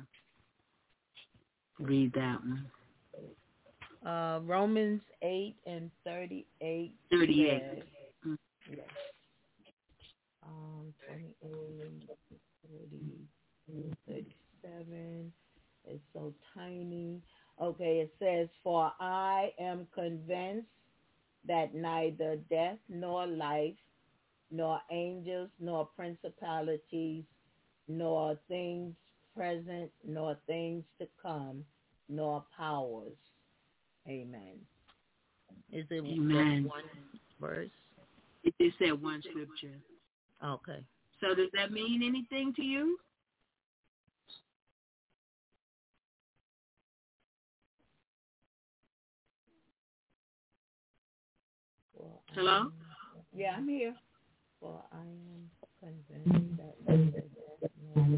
read that one. Romans 8 and 38. 38. Yes. 28, 30, 37. It's so tiny. Okay, it says, "For I am convinced that neither death nor life, nor angels, nor principalities, nor things present, nor things to come, nor powers." Amen. Is it Amen. just one verse? It just said one scripture. Okay. So does that mean anything to you? Hello? Yeah, I'm here. For I am convinced that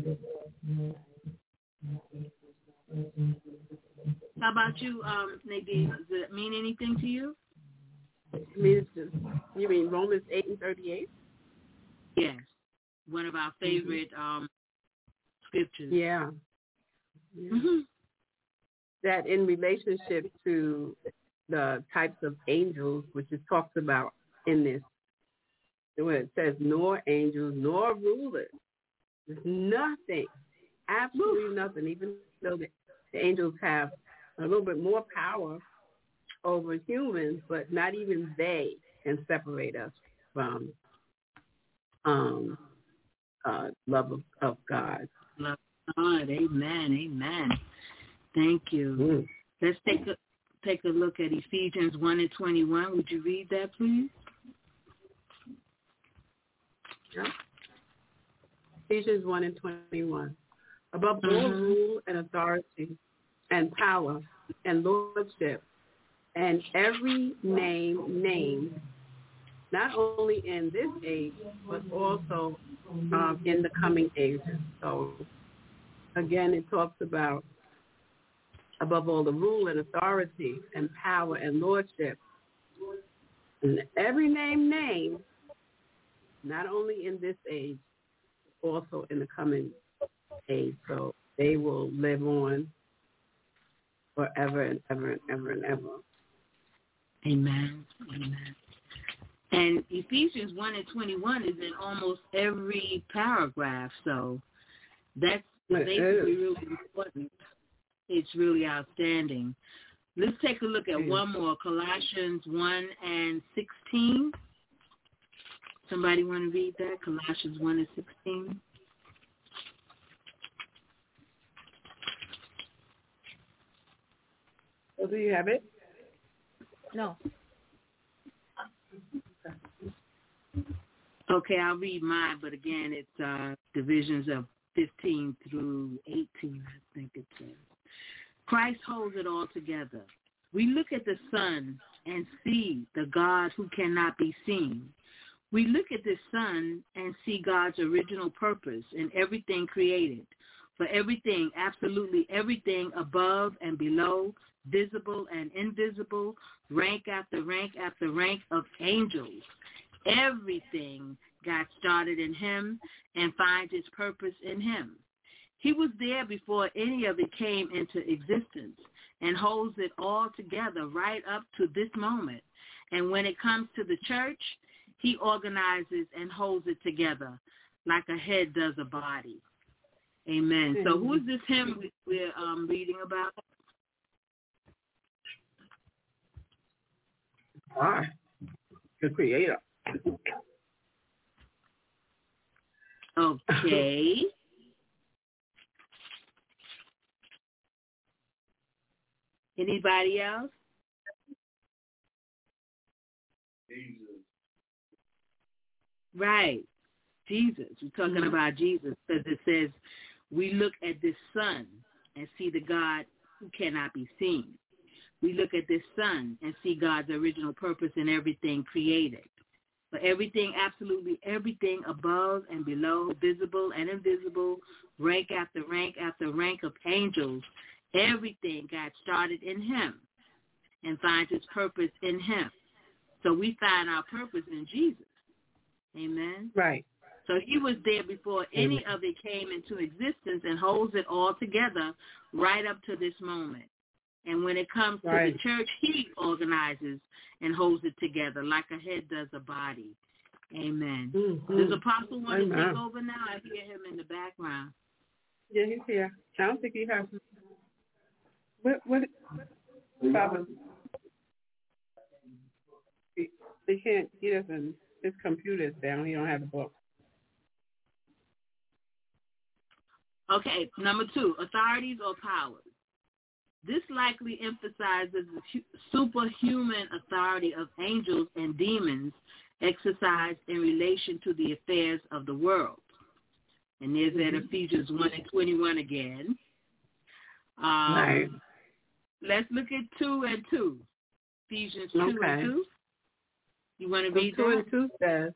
How about you, Nadine? Does it mean anything to you? You mean Romans 8 and 38? Yes. One of our favorite scriptures. Yeah. Mm-hmm. That in relationship to the types of angels, which it talks about in this, where it says, nor angels, nor rulers. There's nothing, absolutely nothing, even though the angels have a little bit more power over humans, but not even they can separate us from love of God. Love of God. Amen. Amen. Thank you. Let's take a look at Ephesians 1 and 21. Would you read that, please? Yeah. Ephesians 1 and 21. Above all rule and authority and power and lordship and every name named, not only in this age, but also in the coming ages. So, again, it talks about above all the rule and authority and power and lordship. And every name named not only in this age, also in the coming age. So they will live on forever and ever and ever and ever. Amen. Amen. And Ephesians 1 and 21 is in almost every paragraph, so that's basically really important. It's really outstanding. Let's take a look at one more, Colossians 1 and 16. Somebody want to read that? Colossians 1 and 16. So do you have it? No. Okay, I'll read mine, but again, it's divisions of 15 through 18, I think it says. Christ holds it all together. We look at the sun and see the God who cannot be seen. We look at the sun and see God's original purpose in everything created. For everything, absolutely everything above and below, visible and invisible, rank after rank after rank of angels. Everything got started in him and finds its purpose in him. He was there before any of it came into existence and holds it all together right up to this moment. And when it comes to the church, he organizes and holds it together like a head does a body. Amen. So who is this hymn we're reading about? God, the Creator. Okay. Anybody else? Jesus. Right. Jesus. We're talking about Jesus because it says we look at this sun and see the God who cannot be seen. We look at this sun and see God's original purpose in everything created. For everything, absolutely everything above and below, visible and invisible, rank after rank after rank of angels, everything got started in him and finds its purpose in him. So we find our purpose in Jesus. Amen. Right. So he was there before any of it came into existence and holds it all together right up to this moment. And when it comes to the church, he organizes and holds it together like a head does a body. Amen. Does Apostle want to take over now? I hear him in the background. Yeah, he's here. I don't think he has. What Papa? He can't. He doesn't. His computer's down. He don't have the book. Okay, number 2, authorities or powers. This likely emphasizes the superhuman authority of angels and demons exercised in relation to the affairs of the world. And there's that Ephesians 1 and 21 again. Right. Let's look at 2 and 2. Ephesians 2 and 2. You want to read 2 that? and 2 says,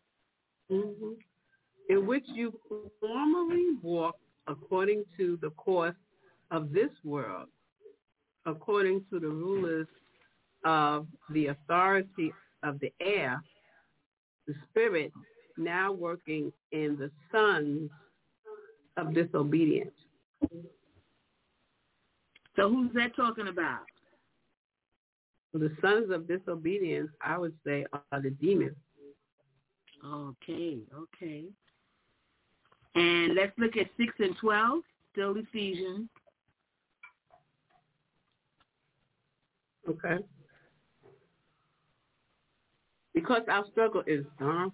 in which you formerly walked according to the course of this world, according to the rulers of the authority of the air, the spirit now working in the sons of disobedience. So who's that talking about? The sons of disobedience, I would say, are the demons. Okay. And let's look at 6 and 12, still Ephesians. Okay. Because our struggle is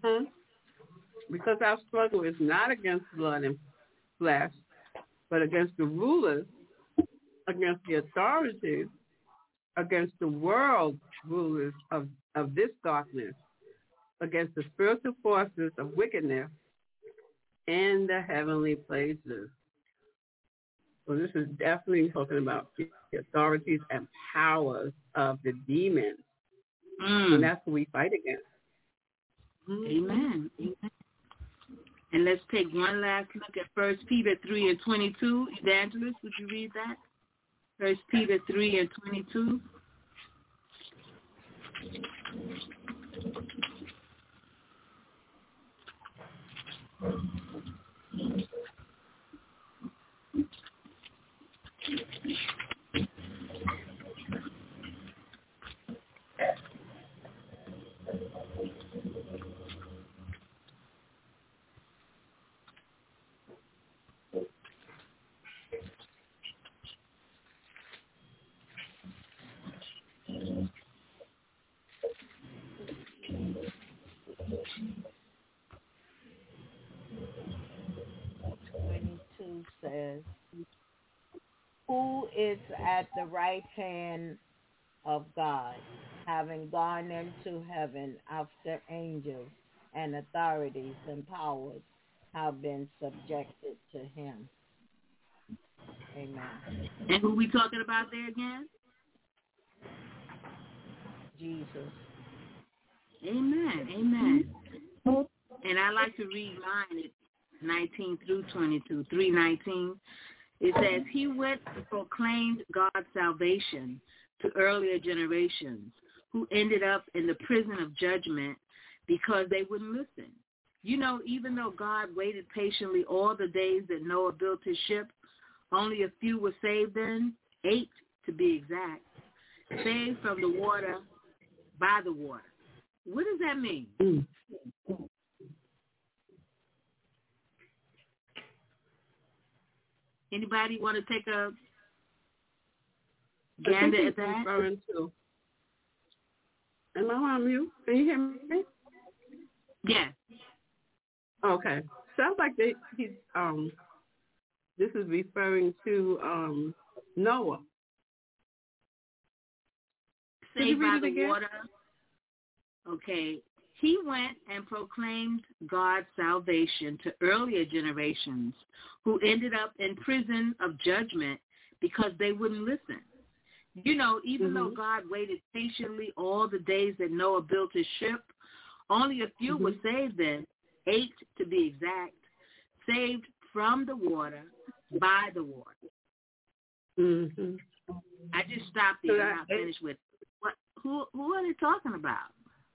not against blood and flesh, but against the rulers, against the authorities, against the world rulers of this darkness, against the spiritual forces of wickedness in the heavenly places. So this is definitely talking about the authorities and powers of the demons. And that's what we fight against. Amen. And let's take one last look at 1 Peter 3 and 22. Evangelist, would you read that? 1 Peter 3 and 22. Says, who is at the right hand of God, having gone into heaven after angels and authorities and powers have been subjected to him. Amen. And who we talking about there again? Jesus. Amen. Amen. And I like to read mine at 19 through 22, 3:19. It says, he went and proclaimed God's salvation to earlier generations who ended up in the prison of judgment because they wouldn't listen. You know, even though God waited patiently all the days that Noah built his ship, only a few were saved then, 8 to be exact, saved from the water by the water. What does that mean? Anybody want to take a gander at that? Referring to. Am I on mute? Can you hear me? Yeah. Okay. Sounds like this is referring to Noah. Saved by the water. Okay. He went and proclaimed God's salvation to earlier generations who ended up in prison of judgment because they wouldn't listen. You know, even though God waited patiently all the days that Noah built his ship, only a few were saved then, 8 to be exact, saved from the water by the water. I just stopped there and I finished with what? Who are they talking about?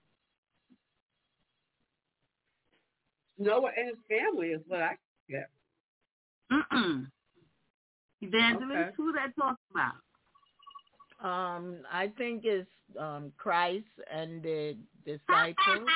Noah and his family is what I get. Evangelist, who that talking about? I think it's Christ and the disciples.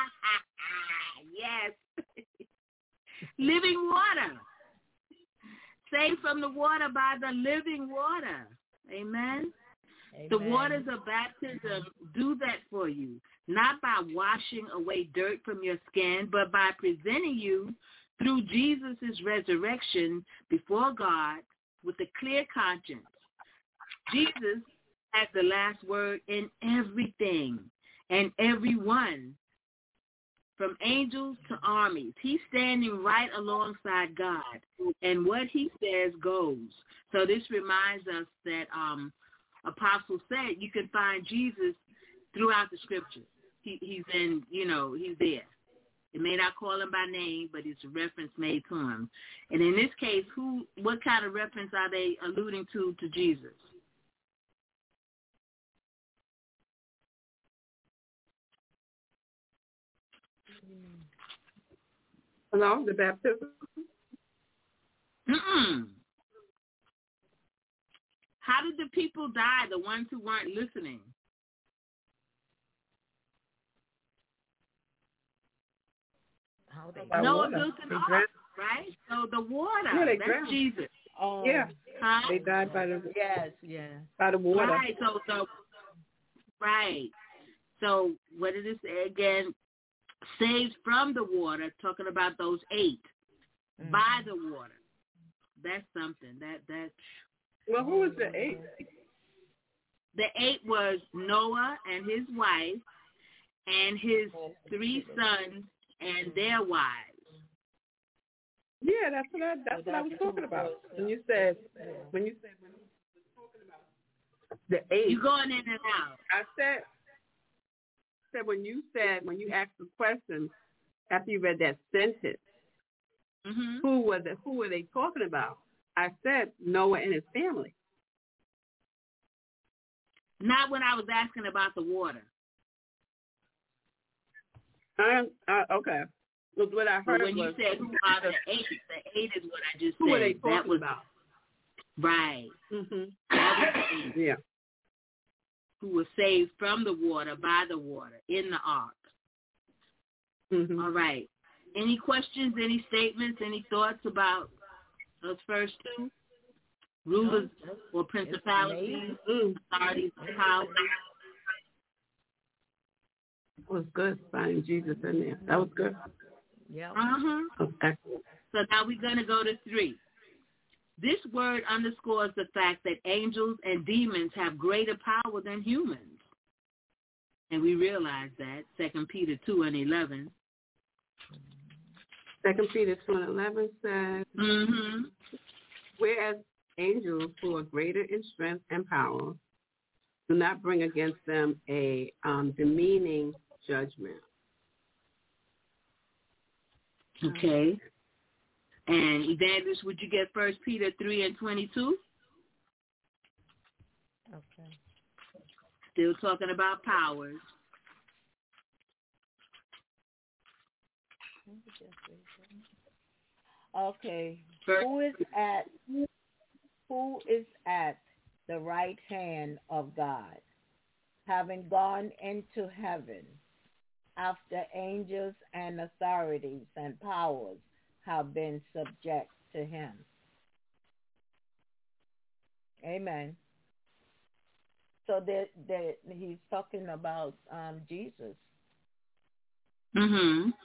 Yes. Living water. Saved from the water by the living water. Amen. The waters of baptism do that for you, not by washing away dirt from your skin, but by presenting you through Jesus' resurrection before God with a clear conscience. Jesus has the last word in everything and everyone, from angels to armies. He's standing right alongside God, and what he says goes. So this reminds us that Apostle said you can find Jesus throughout the scriptures. He's in, he's there. It may not call him by name, but it's a reference made to him. And in this case, what kind of reference are they alluding to Jesus? Hello, the baptism? How did the people die, the ones who weren't listening? Noah built an ark, right? So the water, that's drowned. Jesus. Oh, yeah. Huh? They died by the by the water. Right. Right. So what did it say again? Saved from the water, talking about those 8 by the water. That's something. That. Well, who was the 8? The 8 was Noah and his wife and his 3 sons and their wives. Yeah, that's what I was talking about. When you said the 8, you going in and out. I said when you asked the question after you read that sentence, who were they talking about? I said Noah and his family. Not when I was asking about the water. Okay. Well, what I heard when was you said who are the 8, the 8 is what I just who said. Who are they talking about? Right. Yeah. who were saved from the water, by the water, in the ark. Mm-hmm. All right. Any questions, any statements, any thoughts about those first two? Rulers or principalities, authorities, and powers? That was good, finding Jesus in there. That was good. Yeah. Uh-huh. Excellent. So now we're going to go to 3. This word underscores the fact that angels and demons have greater power than humans. And we realize that, 2 Peter 2:11. 2 Peter 2:11 says, whereas angels who are greater in strength and power do not bring against them a demeaning judgment. Okay. And Evangelist, would you get 1 Peter 3:22? Okay. Still talking about powers. Okay. First, Who is at the right hand of God, having gone into heaven, after angels and authorities and powers have been subject to him. Amen. So he's talking about Jesus. Mm-hmm.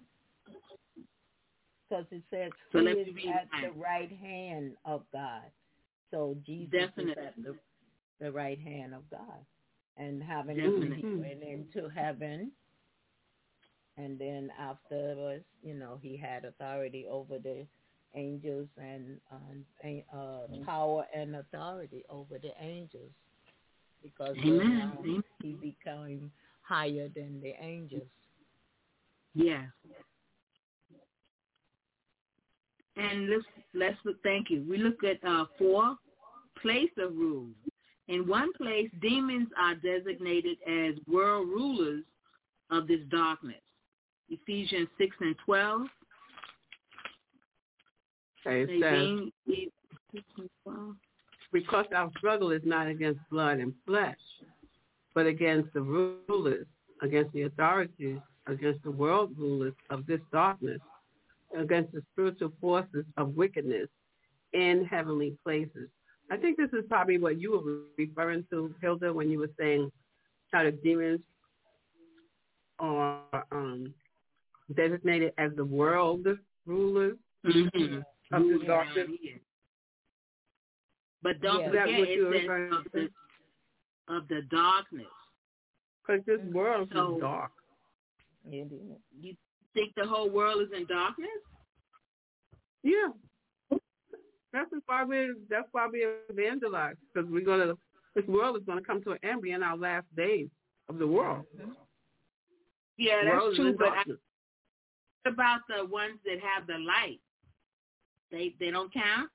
Because it says So he let's is read at that. the right hand of God. So Jesus Definitely. is at the right hand of God. And having he went into heaven, and then afterwards, he had authority over the angels and power and authority over the angels. Because now he became higher than the angels. Yeah. And let's look. Thank you. We look at 4, place of rule. In one place, demons are designated as world rulers of this darkness. Ephesians 6:12. Okay, it says, because our struggle is not against blood and flesh, but against the rulers, against the authorities, against the world rulers of this darkness, against the spiritual forces of wickedness in heavenly places. I think this is probably what you were referring to, Hilda, when you were saying how the demons are designated as the world rulers of the darkness. But don't forget it says of the darkness. Because this world is dark. You think the whole world is in darkness? Yeah. That's why we evangelize, because this world is gonna come to an end. We're in our last days of the world. Yeah, that's true. But what about the ones that have the light? They don't count.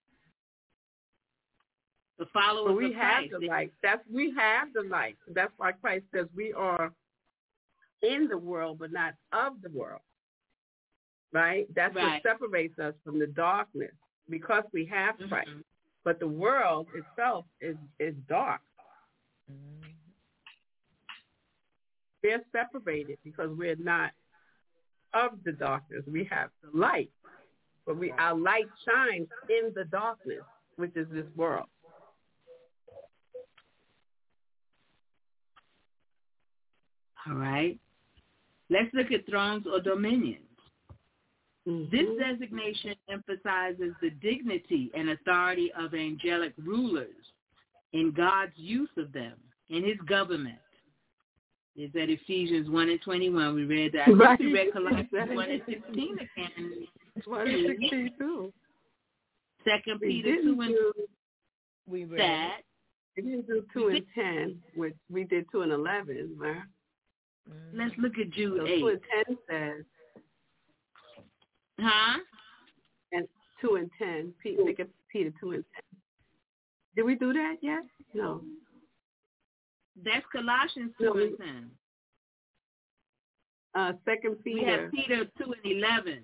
The followers but we of have Christ. the light. We have the light. That's why Christ says we are in the world, but not of the world. Right? That's what separates us from the darkness, because we have Christ. But the world itself is dark. We're separated because we're not of the darkness. We have the light. But our light shines in the darkness, which is this world. All right. Let's look at thrones or dominions. This designation emphasizes the dignity and authority of angelic rulers in God's use of them in his government. Is that Ephesians 1:21? We read that. I think we read Colossians 1:16 again. 1:16 too. 2 Peter 2:10. We read that. We didn't do 2:10, which we did 2:11, right? Let's look at Jude so 8. 2:10 says. Huh? And 2:10. Peter 2:10. Did we do that yet? No. That's Colossians 2:10. 2 Peter. We have Peter 2:11.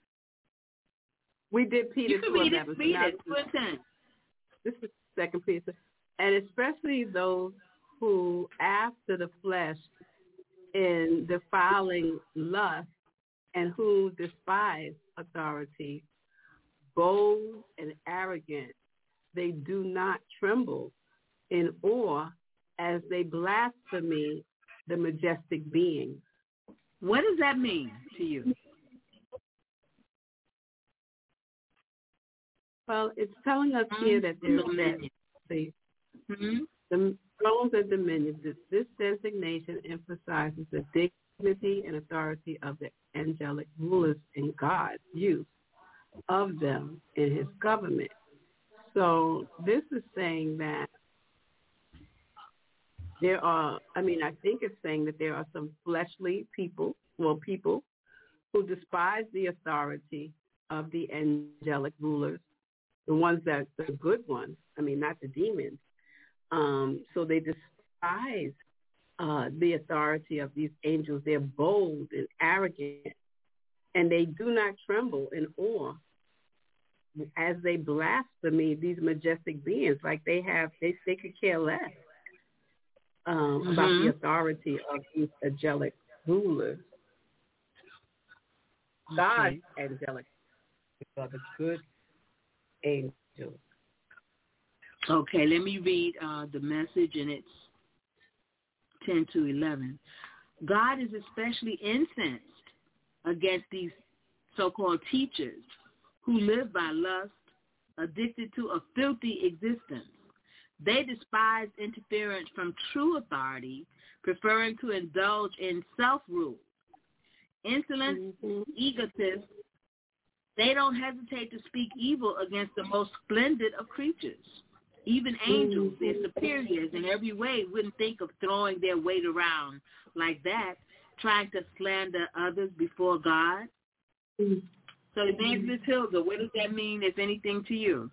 We did Peter 2:11. You can read it. 2:10. This is 2 Peter. And especially those who after the flesh in defiling lust and who despise authority, bold and arrogant, they do not tremble in awe as they blaspheme the majestic being. What does that mean to you? Well, it's telling us here that there's the thrones and dominions. This designation emphasizes the dignity and authority of the angelic rulers in God's use of them in his government. So this is saying that there are, I think it's saying that there are some fleshly people who despise the authority of the angelic rulers, the ones that the good ones, not the demons. So they despise the authority of these angels. They're bold and arrogant, and they do not tremble in awe as they blaspheme these majestic beings. Like they could care less about the authority of these angelic rulers. God's angelic are the good angels. Okay, let me read the message, and it's 10 to 11. God is especially incensed against these so-called teachers who live by lust, addicted to a filthy existence. They despise interference from true authority, preferring to indulge in self-rule. Insolent egotists, they don't hesitate to speak evil against the most splendid of creatures. Even angels, their superiors in every way, wouldn't think of throwing their weight around like that, trying to slander others before God. So, Evangelist Hilda, what does that mean, if anything, to you?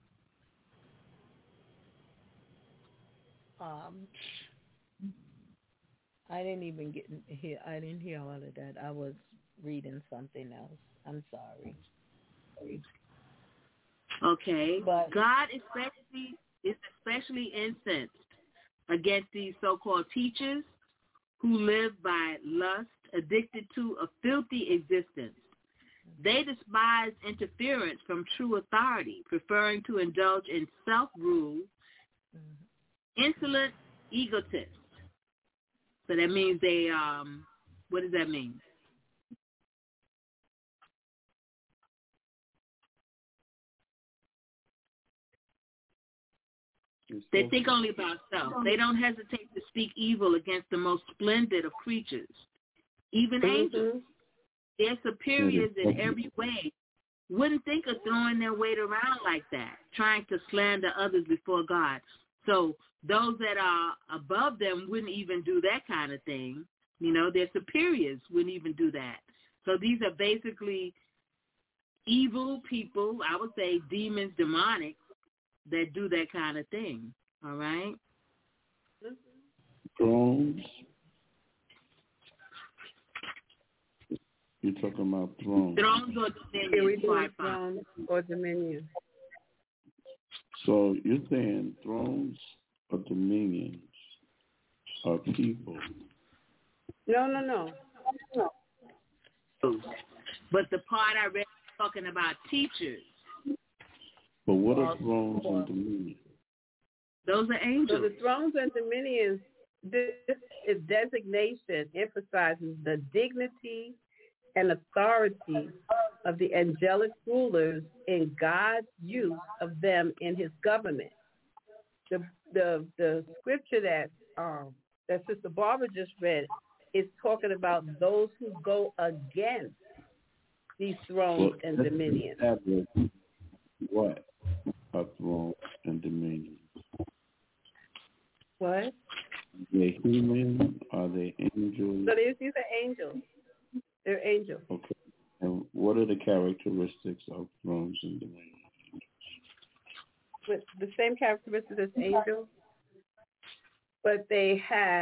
I didn't even hear. I didn't hear all of that. I was reading something else. I'm sorry. Okay, but God is especially incensed against these so-called teachers who live by lust, addicted to a filthy existence. They despise interference from true authority, preferring to indulge in self-rule. Insolent egotists. So that means they, what does that mean? They think only about self. They don't hesitate to speak evil against the most splendid of creatures, even angels. Their superiors in every way wouldn't think of throwing their weight around like that, trying to slander others before God. So those that are above them wouldn't even do that kind of thing. Their superiors wouldn't even do that. So these are basically evil people, I would say demons, demonic, that do that kind of thing. All right? Thrones. You're talking about thrones. Thrones or dominion. Thrones or dominion. So you're saying thrones or dominions are people? No. But the part I read talking about teachers. But what are thrones and dominions? Those are angels. So the thrones and dominions, this designation emphasizes the dignity and authority of the angelic rulers in God's use of them in his government. The scripture that Sister Barbara just read is talking about those who go against these thrones and dominions. What are thrones and dominions? What? Are they human? Are they angels? So these are angels. They're angels. Okay. And what are the characteristics of thrones and dominions? With the same characteristics as angels, but they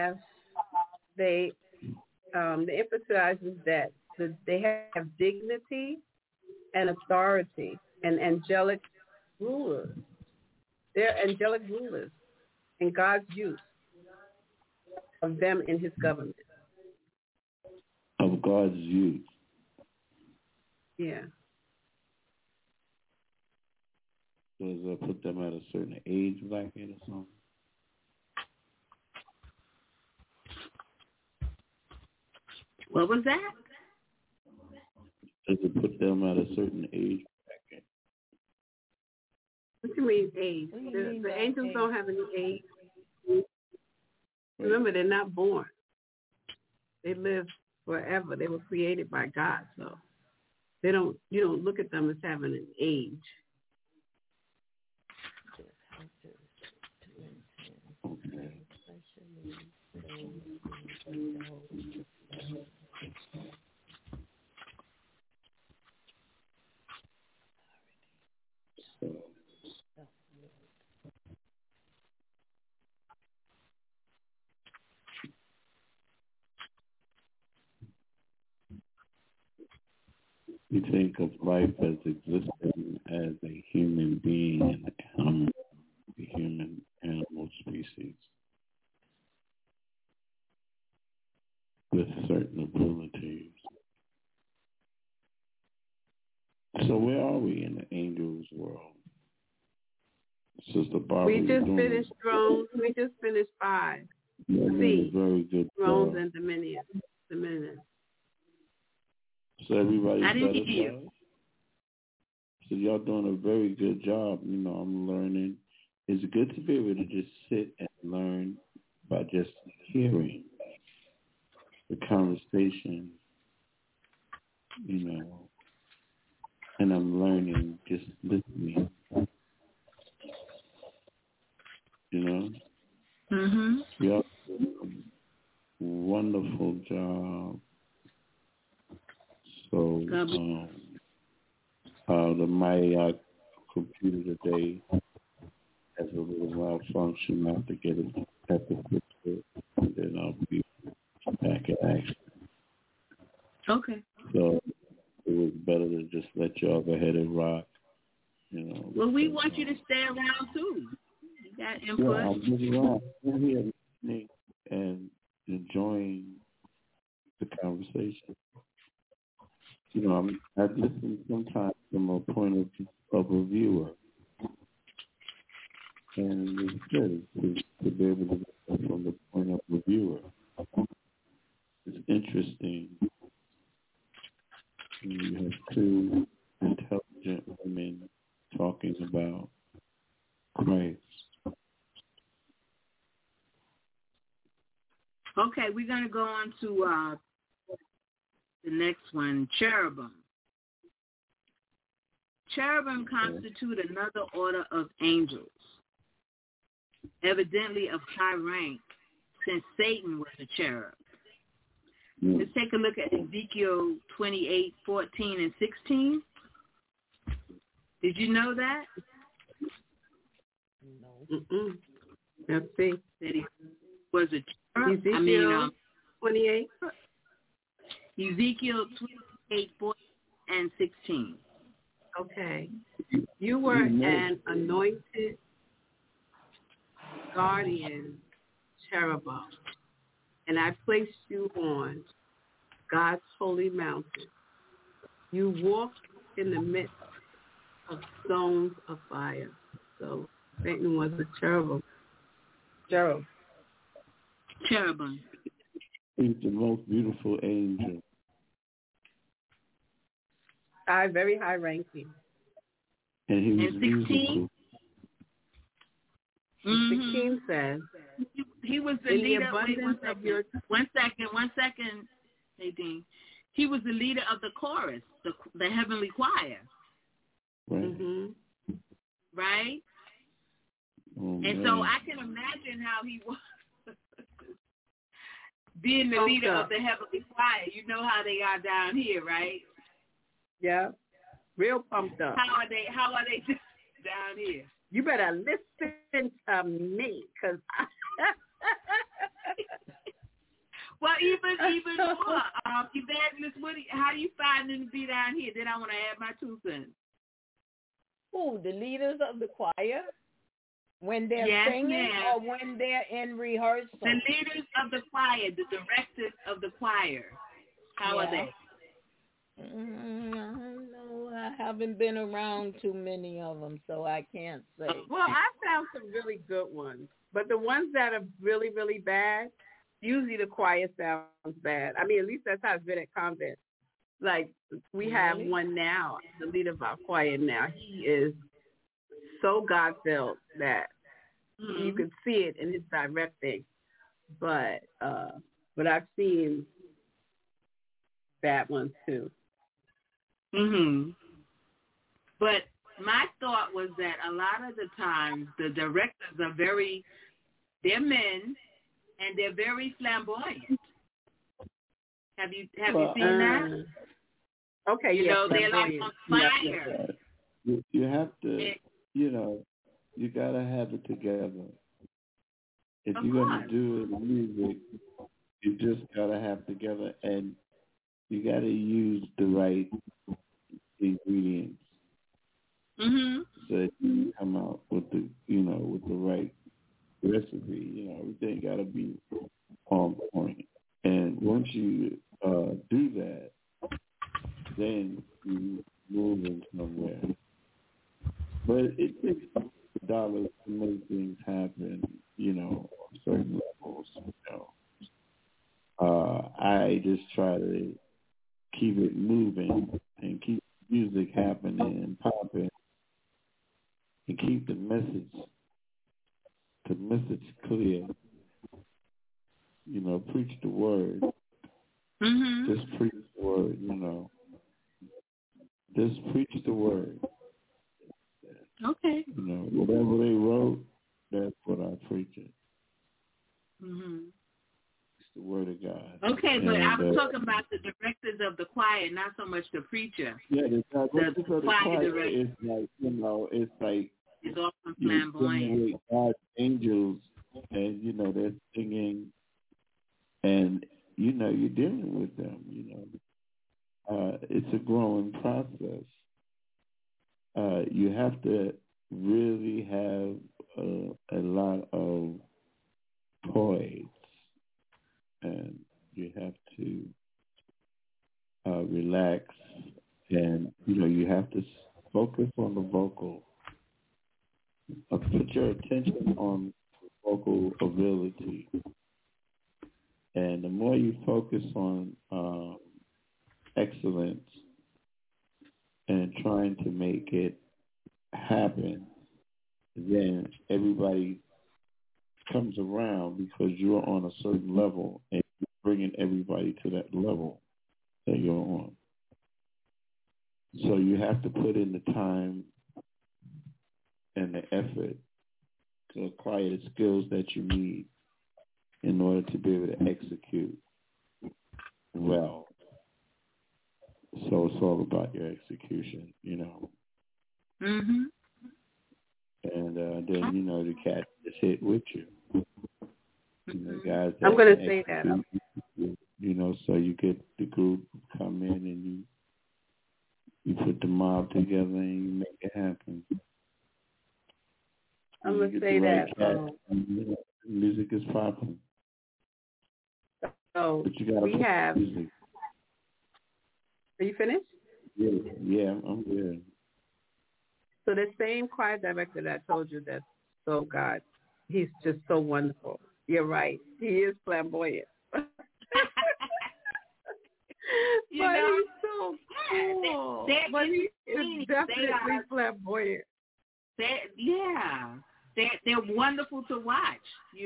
emphasizes that they have dignity and authority and angelic rulers. They're angelic rulers in God's use. of them in his government. Of God's youth. Yeah. So does that put them at a certain age bracket or something? What was that? Does it put them at a certain age bracket? What do you mean age? The angels don't have any age. Remember, they're not born. They live forever. They were created by God, so you don't look at them as having an age. Okay. We think of life as existing as a human being in the human animal species with certain abilities. So where are we in the angels' world? Sister Barbara, We just finished Thrones. We just finished 5. C. Very good. Thrones and Dominion. So everybody's I didn't satisfied? hear you. So y'all doing a very good job. I'm learning. It's good to be able to just sit and learn by just hearing the conversation, and I'm learning just listening, Mm-hmm. Y'all doing a wonderful job. So, the Mayak computer today has a little malfunction. I have to get it, fix it, and then I'll be back in action. Okay. So it was better to just let y'all go ahead and rock. Well, we want you to stay around too. You got input. Yeah, I'm just around. I'm here listening and enjoying the conversation. I listen sometimes from a point of a viewer. And it's good to be able to listen from the point of the viewer. It's interesting. You have 2 intelligent women talking about Christ. Okay, we're going to go on to the next one, cherubim. Cherubim constitute another order of angels, evidently of high rank, since Satan was a cherub. Let's take a look at Ezekiel 28:14 and 16. Did you know that? No. Let's see. That he was a cherub? Ezekiel 28. Ezekiel 28:14 and 16. Okay. You were an anointed guardian cherubim, and I placed you on God's holy mountain. You walked in the midst of stones of fire. So Satan was a cherub. Cherubim. He's the most beautiful angel. Very high ranking. And he was 16? musical. Mm-hmm. 16 says, he was the leader. One second, Nadine. He was the leader of the chorus, the heavenly choir. Right. Mm-hmm. Right? Oh, and so I can imagine how he was being the leader of the heavenly choir. You know how they are down here, right? Yeah. Real pumped up. How are they down here? You better listen to me, because well, even more, Evangelist Woody, how you finding to be down here? Then I want to add my 2 cents. Who, the leaders of the choir? When they're Yes, singing ma'am. or when they're in rehearsal? The leaders of the choir, the directors of the choir, how are they? I don't know. I haven't been around too many of them, so I can't say. Well, I found some really good ones, but the ones that are really, really bad, usually the choir sounds bad. I mean, at least that's how it's been at Convent. Like, we have one now, the leader of our choir now. He is so God-filled that you can see it in his directing. But I've seen bad ones too. But my thought was that a lot of the times the directors are they're men and they're very flamboyant. Have you seen that? Okay, they're like on fire. You have to, you got to have it together. If you're going to do it in music, you just got to have it together, and you got to use the right ingredients so that you come out with the, with the right recipe. Everything got to be on point. And once you do that, then you move in somewhere. But it takes dollars to make things happen, on certain levels. I just try to keep it moving and keep music happening and popping, and keep the message clear. Preach the word. Just preach the word. Just preach the word. Okay. Whatever they wrote, that's what I preach it. It's the word of God. Okay, but I was talking about the directors of the choir, not so much the preacher. Yeah, the choir director. It's like, it's like it's awesome flamboyant. God's angels, and they're singing, and you're dealing with them. It's a growing process. You have to really have a lot of poise, and you have to relax, and you have to focus on the vocal. Put your attention on vocal ability, and the more you focus on excellence and trying to make it happen, then everybody comes around because you're on a certain level, and you're bringing everybody to that level that you're on. So you have to put in the time and the effort to acquire the skills that you need in order to be able to execute well. So it's all about your execution, And then, the cat is hit with you. Guys I'm going to say that. So you get the group come in and you put the mob together and you make it happen. I'm going to say that. Music is popping. So but you gotta we have. Music. Are you finished? Yeah, I'm good. So the same choir director that I told you that's so God, he's just so wonderful. You're right. He is flamboyant. He's so cool. But he is definitely flamboyant. They're wonderful to watch,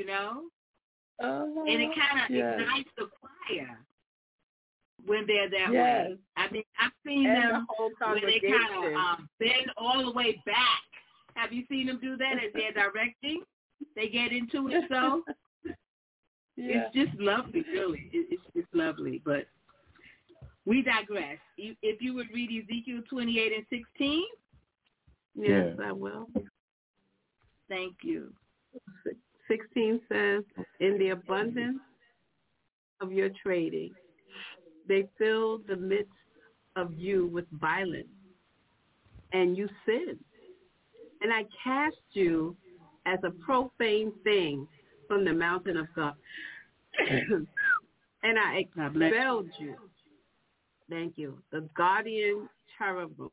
and it kind of ignites the choir when they're that way. I mean, I've seen them when they kind of bend all the way back. Have you seen them do that as they're directing? They get into it, so it's just lovely, really. It's just lovely, but we digress. If you would read Ezekiel 28 and 16. Yes, I will. Thank you. 16 says, in the abundance of your trading, they filled the midst of you with violence, and you sinned. And I cast you as a profane thing from the mountain of God. And I expelled you. Thank you. The guardian cherub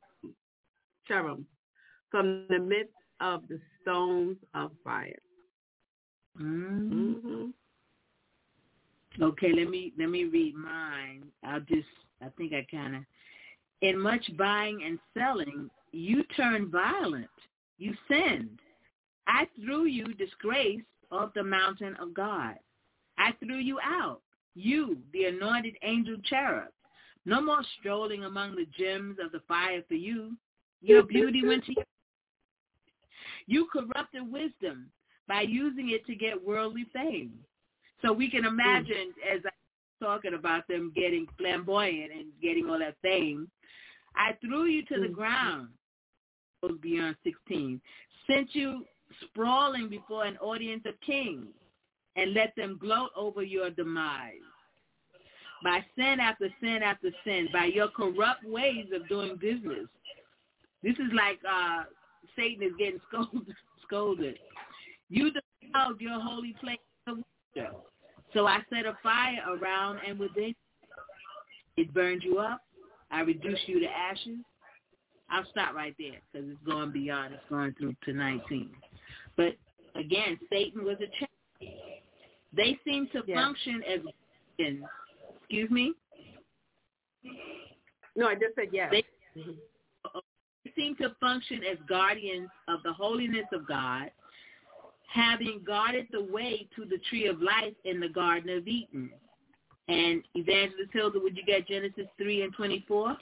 from the midst of the stones of fire. Mm-hmm. Okay, let me read mine. I think I kind of. In much buying and selling, you turned violent. You sinned. I threw you disgrace off the mountain of God. I threw you out. You, the anointed angel cherub. No more strolling among the gems of the fire for you. Your beauty went to you. You corrupted wisdom by using it to get worldly fame. So we can imagine, as I'm talking about them getting flamboyant and getting all that fame, I threw you to the ground, beyond 16, sent you sprawling before an audience of kings, and let them gloat over your demise. By sin after sin after sin, by your corrupt ways of doing business. This is like Satan is getting scolded. You defiled your holy place of worship. So I set a fire around and within. It burned you up. I reduced you to ashes. I'll stop right there because it's going beyond. It's going through to 19. But again, Satan was a champion. They seem to function as, excuse me? No, I just said yes. They seem to function as guardians of the holiness of God, having guarded the way to the tree of life in the Garden of Eden. And Evangelist Hilda, would you get Genesis 3:24?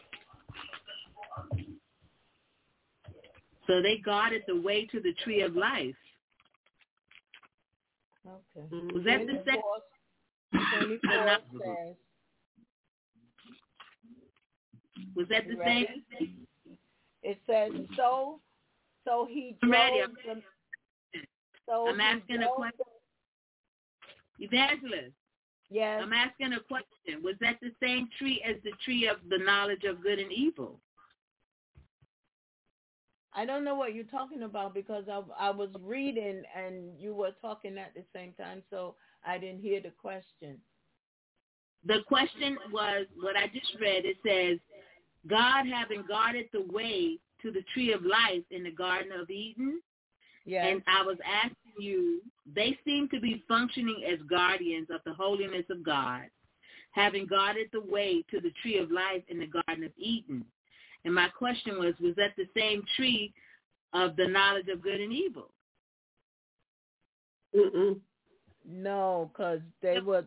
So they guarded the way to the tree of life. Okay. Was that the same? 24 says. Was that the same? It says, so he drove them. So I'm asking a question. Evangelist. Yes. I'm asking a question. Was that the same tree as the tree of the knowledge of good and evil? I don't know what you're talking about because I was reading and you were talking at the same time, so I didn't hear the question. The question was what I just read. It says, God having guarded the way to the tree of life in the Garden of Eden. Yes. And I was asking you, they seem to be functioning as guardians of the holiness of God, having guarded the way to the tree of life in the Garden of Eden. And my question was that the same tree of the knowledge of good and evil? Mm-mm. No, because they were,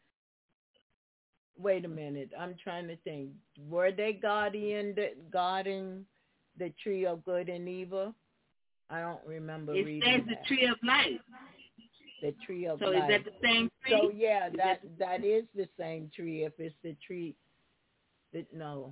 wait a minute, I'm trying to think. Were they guarding the tree of good and evil? I don't remember reading that. It says the tree of life. The tree of life. So is that the same tree? So yeah, that is the same tree. If it's the tree, no,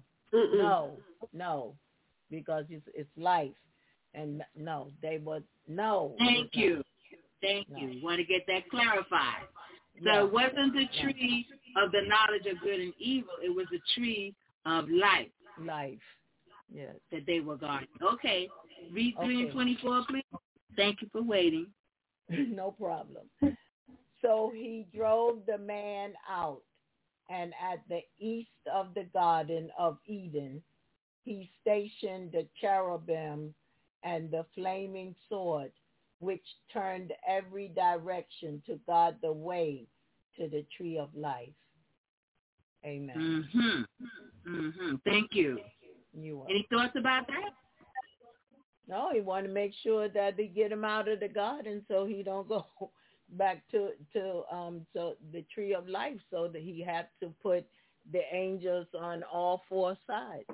because it's life, and no, they were no. Thank you. Want to get that clarified. So it wasn't the tree of the knowledge of good and evil. It was the tree of life. Life. Yes. That they were guarding. Okay. Read 3:24, please. Thank you for waiting. No problem. So he drove the man out, and at the east of the Garden of Eden, he stationed the cherubim and the flaming sword, which turned every direction to guard the way to the tree of life. Amen. Thank you. You are. Any thoughts about that? No, he wanted to make sure that they get him out of the garden so he don't go back to the tree of life, so that he had to put the angels on all four sides.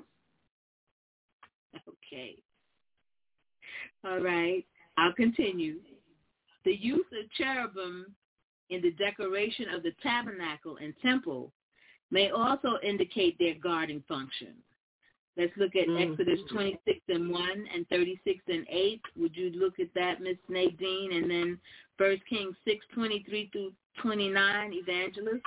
Okay. All right. I'll continue. The use of cherubim in the decoration of the tabernacle and temple may also indicate their guarding function. Let's look at Exodus 26:1 and 36:8. Would you look at that, Miss Nadine? And then 1 Kings 6:23-29, Evangelist.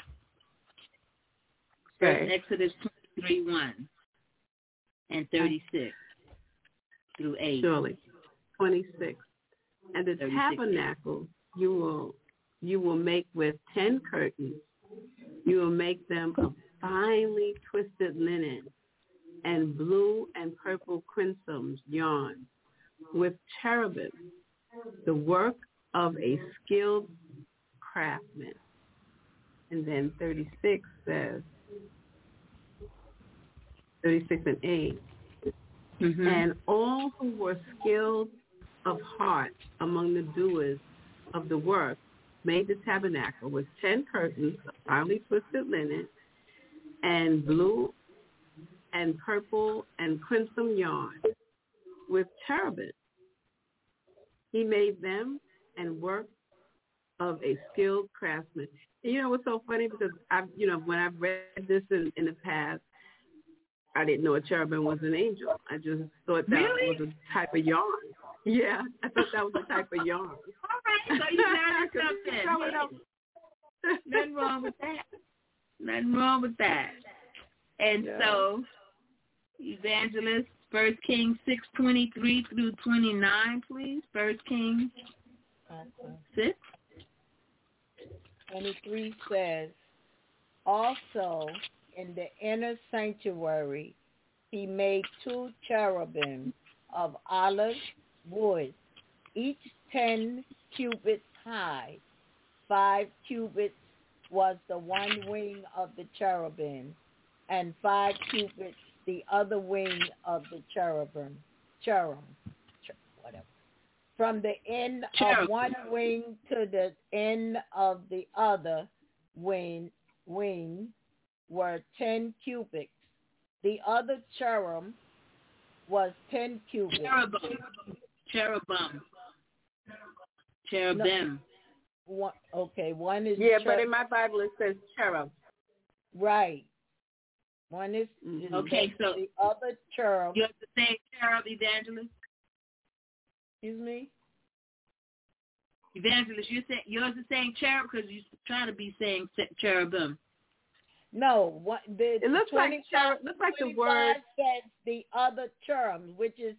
Okay. Exodus 23:1 and 36 through 8. Surely. 26. And the 36 tabernacle you will make with 10 curtains. You will make them of finely twisted linen and blue and purple crimson yarn with cherubim, the work of a skilled craftsman. And then 36 says, 36 and 8, and all who were skilled of heart among the doers of the work made the tabernacle with 10 curtains of finely twisted linen and blue and purple and crimson yarn with cherubim. He made them and work of a skilled craftsman. And you know what's so funny? Because when I've read this in the past, I didn't know a cherubim was an angel. I just thought that was a type of yarn. Yeah, I thought that was a type of yarn. All right, so you learned something. Nothing wrong with that. Nothing wrong with that. And so, Evangelist, 1 Kings 6:23 through 29, please. 1 Kings 6. 23 says, also in the inner sanctuary he made 2 cherubim of olive wood, each 10 cubits high. 5 cubits was the one wing of the cherubim, and 5 cubits the other wing of the cherubim. From the end of one wing to the end of the other wing were 10 cubits. The other cherub was 10 cubits. Cherubim. No, one is but in my Bible it says cherub. Right. One is okay. So the other cherub. You have to say cherub, Evangelist. Excuse me? Evangelist, yours is saying cherub because you're trying to be saying cherubim. No, it looks like cherub. Looks like the word says the other cherub, which is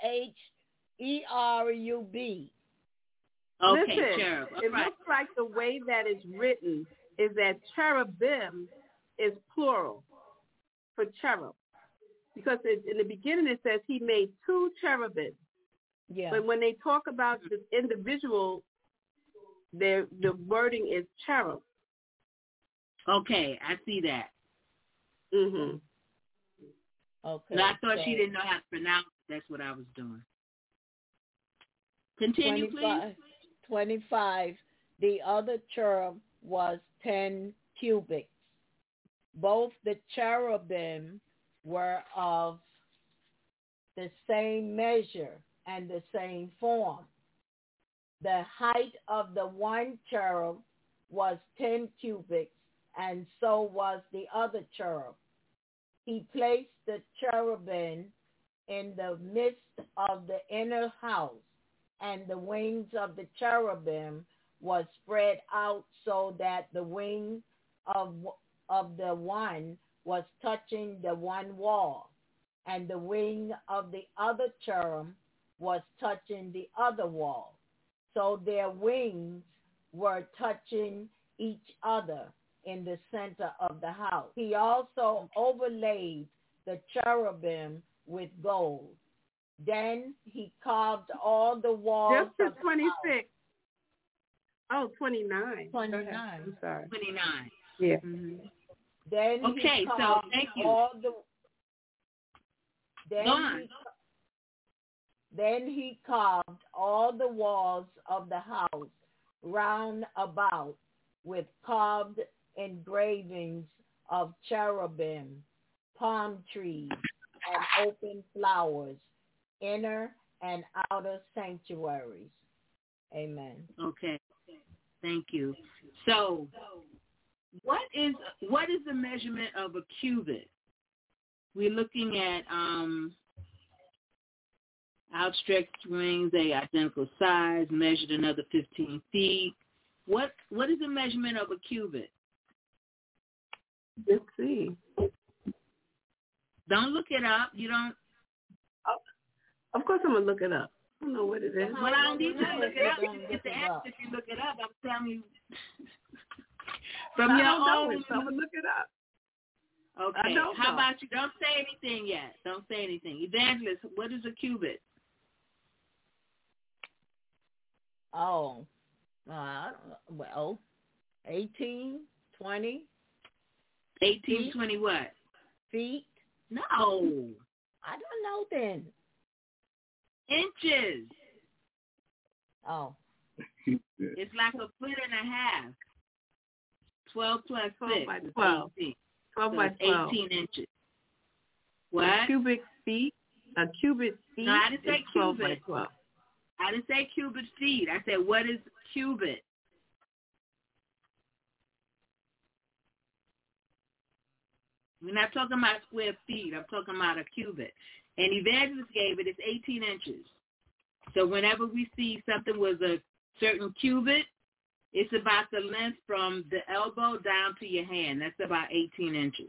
CHERUB. Okay, listen, cherub. It looks like the way that it's written is that cherubim is plural for cherub, because in the beginning it says he made 2 cherubim. Yeah. But when they talk about the individual, the wording is cherub. Okay, I see that. Mhm. Okay. But I thought she didn't know how to pronounce it. That's what I was doing. Continue, 25, please. 25. The other cherub was 10 cubits. Both the cherubim were of the same measure and the same form. The height of the one cherub was 10 cubits, and so was the other cherub. He placed the cherubim in the midst of the inner house, and the wings of the cherubim was spread out so that the wing of the one was touching the one wall, and the wing of the other cherub was touching the other wall. So their wings were touching each other in the center of the house. He also overlaid the cherubim with gold. Then he carved all the walls. Just to 26. Oh, 29. 29. I'm sorry. 29. Yeah. Mm-hmm. Then okay, he carved so thank you. all the. Then he carved all the walls of the house round about with carved engravings of cherubim, palm trees, and open flowers, inner and outer sanctuaries. Amen. Okay. Thank you. So, what is the measurement of a cubit? We're looking at outstretched wings, they identical size, measured another 15 feet. What is the measurement of a cubit? Let's see. Don't look it up. You don't. Of course I'm going to look it up. don't know what it is. Well, I don't need you to look it up. You can get the answer if you look it up. I'm telling you. From your own. So I'm going to look it up. Okay. How about you? Don't say anything yet. Don't say anything. Evangelist, what is a cubit? Oh, well, 18, 20. 18, 20 what? Feet? No. I don't know then. Inches. Oh. It's like a foot and a half. 12 plus 12 6 by is 12. 18. 12 so by 12. 18 inches. What? A cubic feet. A cubit feet no, I didn't say is 12 cubit. by 12. I didn't say cubit feet. I said, what is cubit? We're not talking about square feet. I'm talking about a cubit. And Evangelist gave it. It's 18 inches. So whenever we see something was a certain cubit, it's about the length from the elbow down to your hand. That's about 18 inches.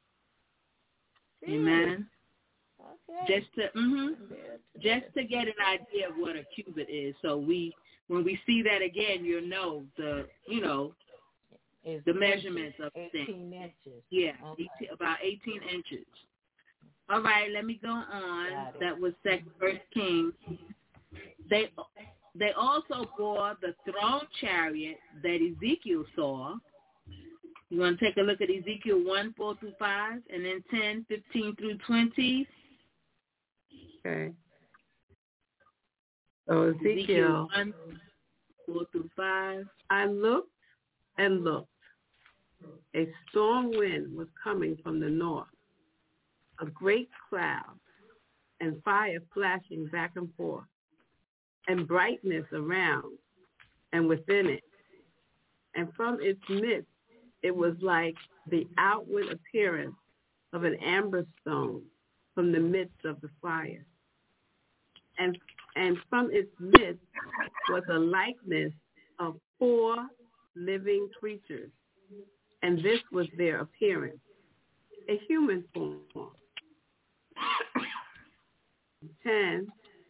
Amen. Okay. Just to get an idea of what a cubit is. So when we see that again, you'll know the measurements of 18 things. inches. Yeah, okay. about 18 inches. All right, let me go on. That was 1 Kings. They also bore the throne chariot that Ezekiel saw. You want to take a look at Ezekiel 1, 4 through 5, and then 10, 15 through 20. Okay. So Ezekiel 1, 4 through 5. I looked and looked. A strong wind was coming from the north, a great cloud, and fire flashing back and forth, and brightness around and within it. And from its midst, it was like the outward appearance of an amber stone from the midst of the fire. And from its midst was a likeness of 4 living creatures, and this was their appearance, a human form. 10.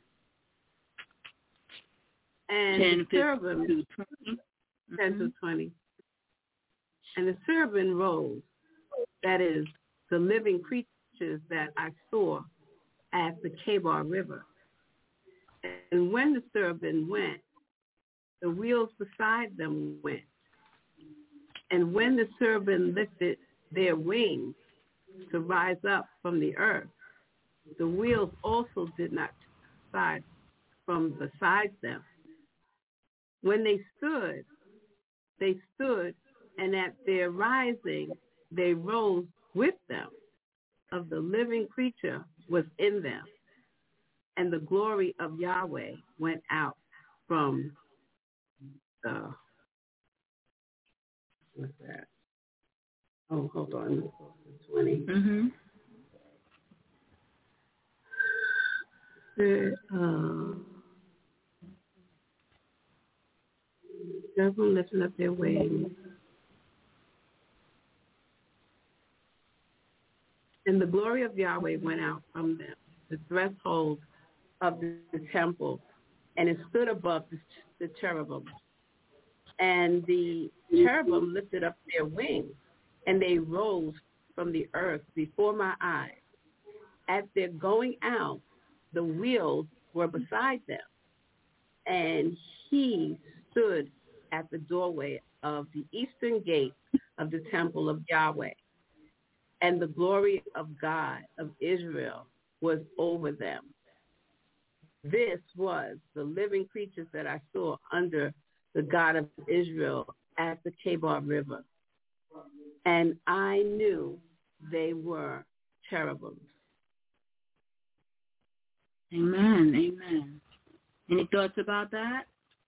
And 10, the cherubim, 15 to 20. 10 to 20. And the cherubim rose, that is, the living creatures that I saw at the Kebar River. And when the cherubim went, the wheels beside them went. And when the cherubim lifted their wings to rise up from the earth, the wheels also did not slide from beside them. When they stood, and at their rising, they rose with them. Of the living creature was in them, and the glory of Yahweh went out from the, what's that? Oh, hold on, 20. Mm-hmm. Everyone lifting up their wings. And the glory of Yahweh went out from them, the threshold of the temple, and it stood above the cherubim. And the cherubim lifted up their wings, and they rose from the earth before my eyes. At their going out, the wheels were beside them, and he stood at the doorway of the eastern gate of the temple of Yahweh. And the glory of God of Israel was over them. This was the living creatures that I saw under the God of Israel at the Kebar River. And I knew they were cherubims. Amen. Amen. Any thoughts about that?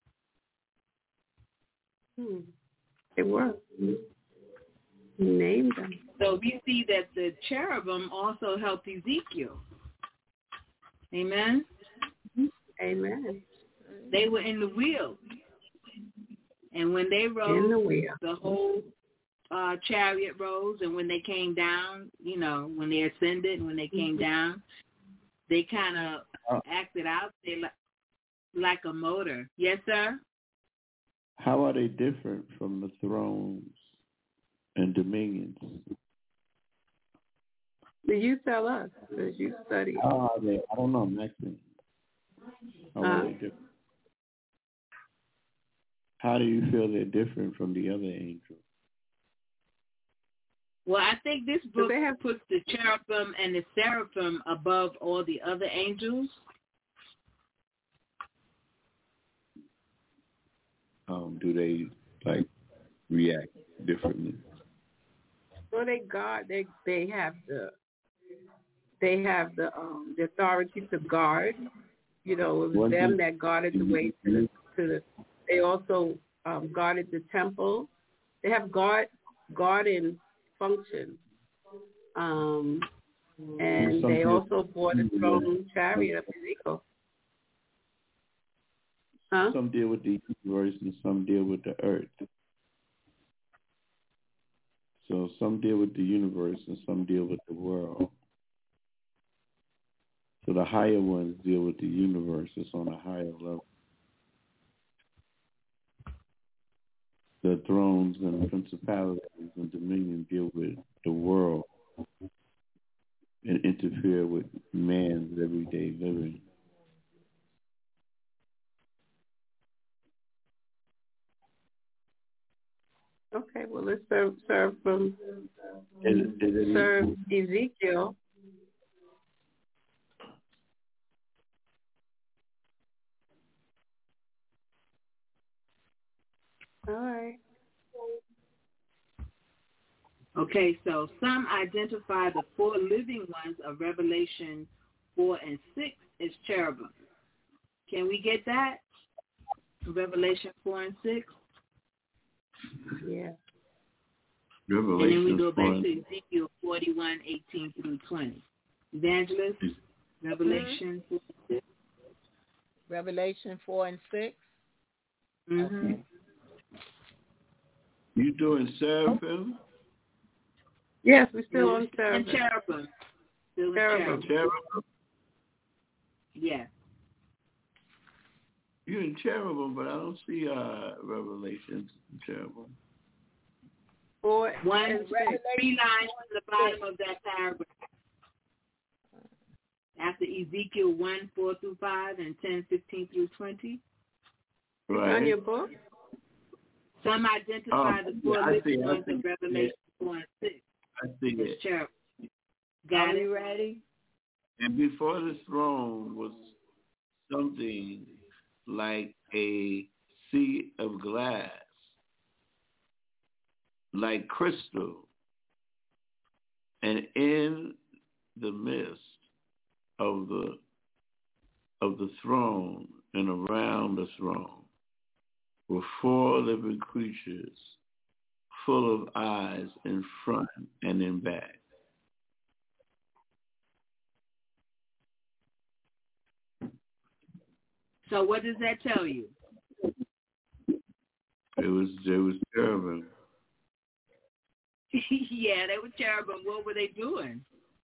They were. He named them. So we see that the cherubim also helped Ezekiel. Amen? Amen. They were in the wheel. And when they rose, in the wheel, the whole chariot rose. And when they came down, when they ascended and when they came down, they kind of acted out. like a motor. Yes, sir? How are they different from the thrones and dominions? You tell us, because you study. How are they? I don't know, Maxine. How are they different? How do you feel they're different from the other angels? Well, I think this book puts the cherubim and the seraphim above all the other angels. Do they react differently? Well, they guard. They have the authority to guard. You know, it was them that guarded the way to the. They also guarded the temple. They have guarding functions. And they also bore the throne chariot of Ezekiel. Huh? Some deal with the universe and some deal with the earth. So some deal with the universe and some deal with the world. So the higher ones deal with the universe. It's on a higher level. The thrones and principalities and dominion deal with the world and interfere with man's everyday living. Okay, well, let's serve from serve Ezekiel. All right. Okay, so some identify the four living ones of Revelation 4 and 6 as cherubim. Can we get that? Revelation 4 and 6? Yeah. Revelation, and then we go back to Ezekiel 41, 18 through 20. Evangelist, Revelation 4 and 6. Revelation 4 and 6? Mm-hmm. Okay. You doing seraphim? Yes, we're still on seraphim. And cherubim. Still cherubim. Yeah. You're in cherubim, but I don't see Revelations in cherubim. 4 and 3 lines to the bottom of that paragraph. After Ezekiel 1, 4 through 5 and 10, 15 through 20. Right. On your book? Some identify the four living ones of Revelation 4 and 6. I see it. Cherubim. Got it? Ready? And before the throne was something like a sea of glass, like crystal, and in the midst of the throne and around the throne were four living creatures full of eyes in front and in back. So what does that tell you? It was cherubim. Yeah, they were cherubim. What were they doing?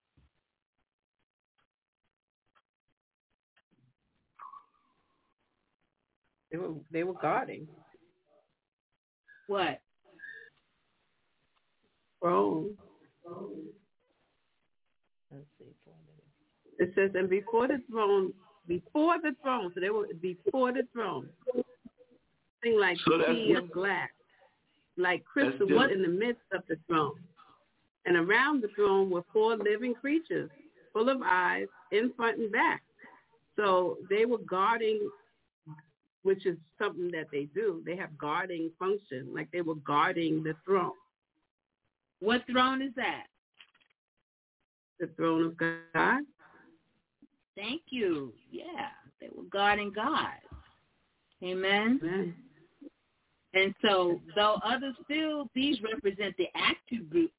They were guarding. What? Throne. Let's see. It says, and before the throne, so they were before the throne. Thing like sea of glass, like crystal was in the midst of the throne. And around the throne were four living creatures, full of eyes, in front and back. So they were guarding, which is something that they do. They have guarding function, like they were guarding the throne. What throne is that? The throne of God. Thank you. Yeah, they were guarding God. Amen. Amen. And so, though others feel these represent the attribute,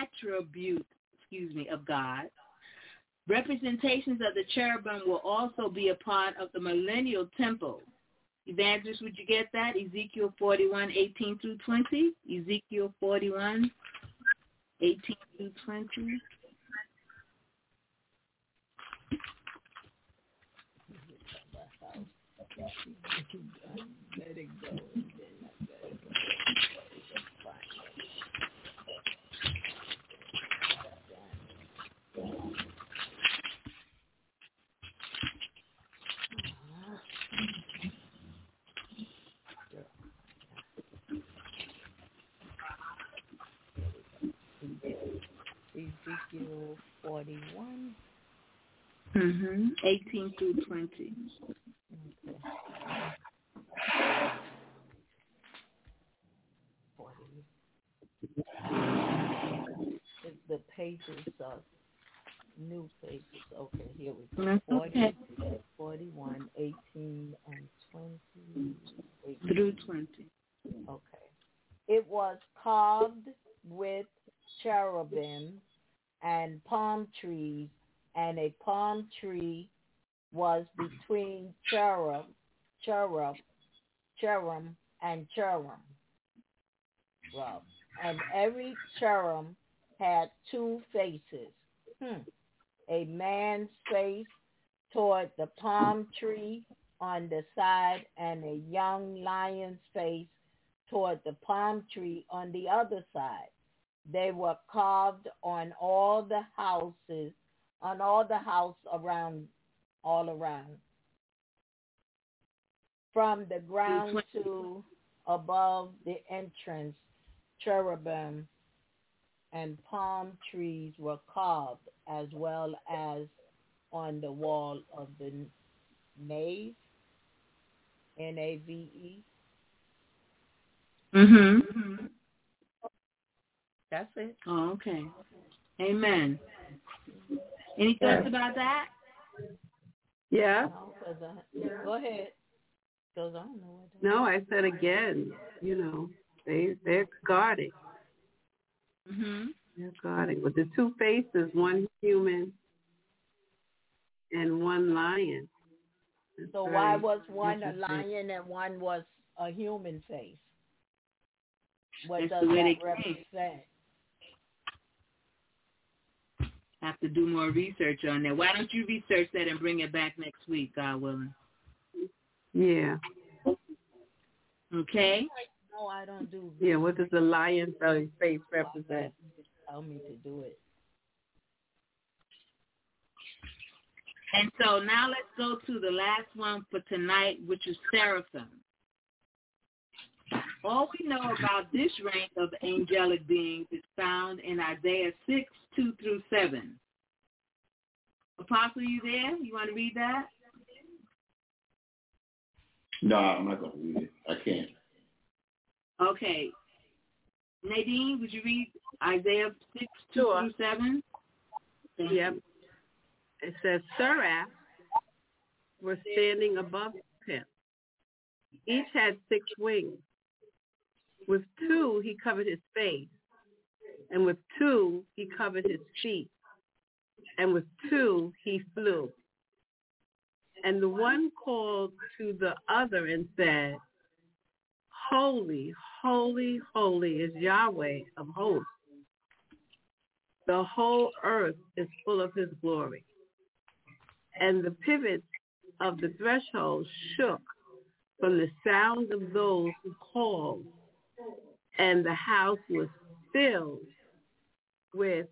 of God, representations of the cherubim will also be a part of the millennial temple. Evangelist, would you get that? Ezekiel 41, 18 through 20. Ezekiel 41, 18 through 20. Let it go. And then I better go. Ezekiel 41. 18 through 20. Okay. 40. The pages are new pages. Okay, here we go. 40, 41, 18, and 20. 18. Through 20. Okay. It was carved with cherubim and palm trees, and a palm tree was between cherub, and cherub. And every cherub had two faces. A man's face toward the palm tree on the side, and a young lion's face toward the palm tree on the other side. They were carved on all the houses, around. From the ground to above the entrance, cherubim and palm trees were carved, as well as on the wall of the nave, Nave. That's it. Oh, okay. Amen. Any thoughts about that? Yeah. Go ahead. Because I don't know what No, I said again, they're guarding. They're guarding. With the two faces, one human and one lion. So why was one a lion and one was a human face? What does that represent? Have to do more research on that. Why don't you research that and bring it back next week, God willing? Yeah. Okay. No, I don't do. Yeah. What does the lion's face represent? Tell me to do it. And so now let's go to the last one for tonight, which is seraphim. All we know about this rank of angelic beings is found in Isaiah 6, 2 through 7. Apostle, you there? You want to read that? No, I'm not going to read it. I can't. Okay. Nadine, would you read Isaiah 6, 2 through 7? Yep. It says, seraphs were standing above him. Each had 6 wings. With 2, he covered his face, and with 2, he covered his feet, and with 2, he flew. And the one called to the other and said, Holy, holy, holy is Yahweh of hosts. The whole earth is full of his glory. And the pivots of the threshold shook from the sound of those who called, and the house was filled with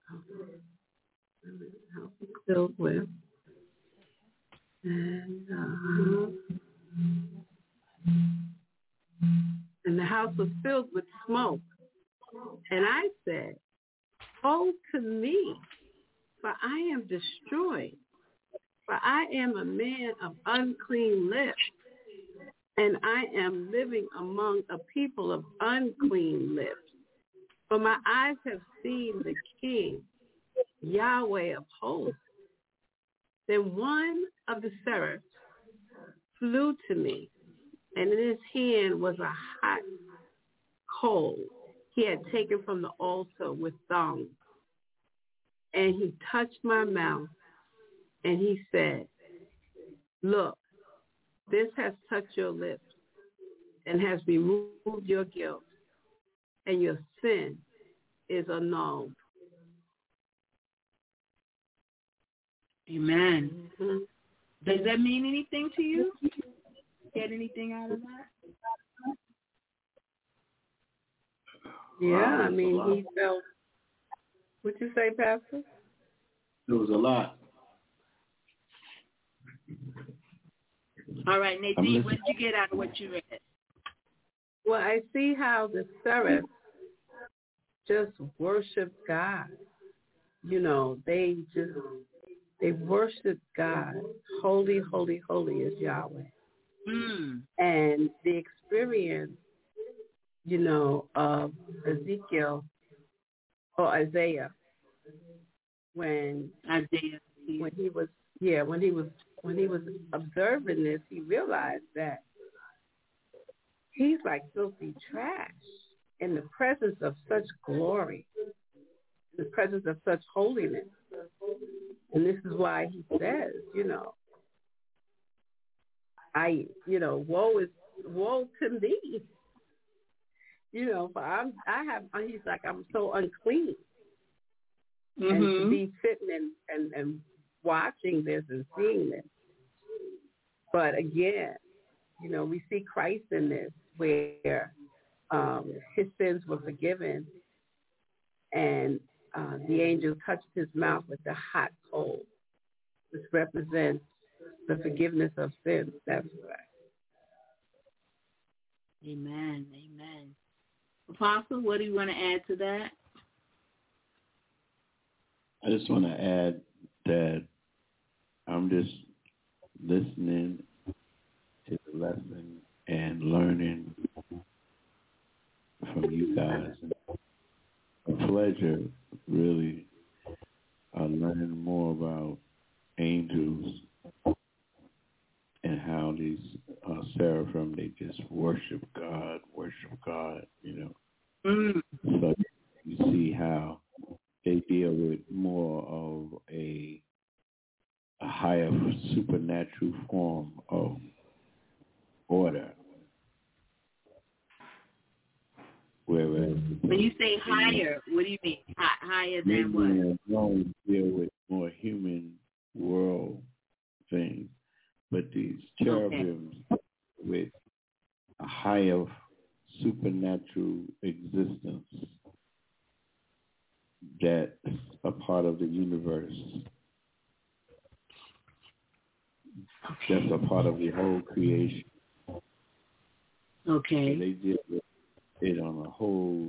and the house was filled with smoke. And I said, Woe to me, for I am destroyed, for I am a man of unclean lips, and I am living among a people of unclean lips. For my eyes have seen the King, Yahweh of hosts. Then one of the seraphs flew to me, and in his hand was a hot coal he had taken from the altar with thongs. And he touched my mouth, and he said, Look, this has touched your lips and has removed your guilt, and your sin is annulled. Amen. Does that mean anything to you? get anything out of that? Yeah, I mean, he felt. What'd you say, Pastor? There was a lot. All right, Nadine, what did you get out of what you read? Well, I see how the seraphs just worship God. You know, they worship God. Holy, holy, holy is Yahweh. And the experience, you know, of Ezekiel or Isaiah when he was observing this, he realized that he's like filthy trash in the presence of such glory, in the presence of such holiness. And this is why he says, woe to me. For he's like, I'm so unclean. Mm-hmm. And to be sitting and watching this and seeing this. But again, we see Christ in this, where his sins were forgiven, and the angel touched his mouth with the hot coal, which represents the forgiveness of sins. That's right. Amen. Amen. Apostle, what do you want to add to that? I just want to add that I'm just listening to the lesson and learning from you guys. A pleasure, really, learning more about angels and how these seraphim, they just worship God. So you see how they deal with more of a higher supernatural form of order. Whereas when you say higher, what do you mean? Higher than what? Don't deal with more human world things, but these cherubims with a higher supernatural existence that's a part of the universe. That's a part of the whole creation. Okay. So they deal with it on a whole,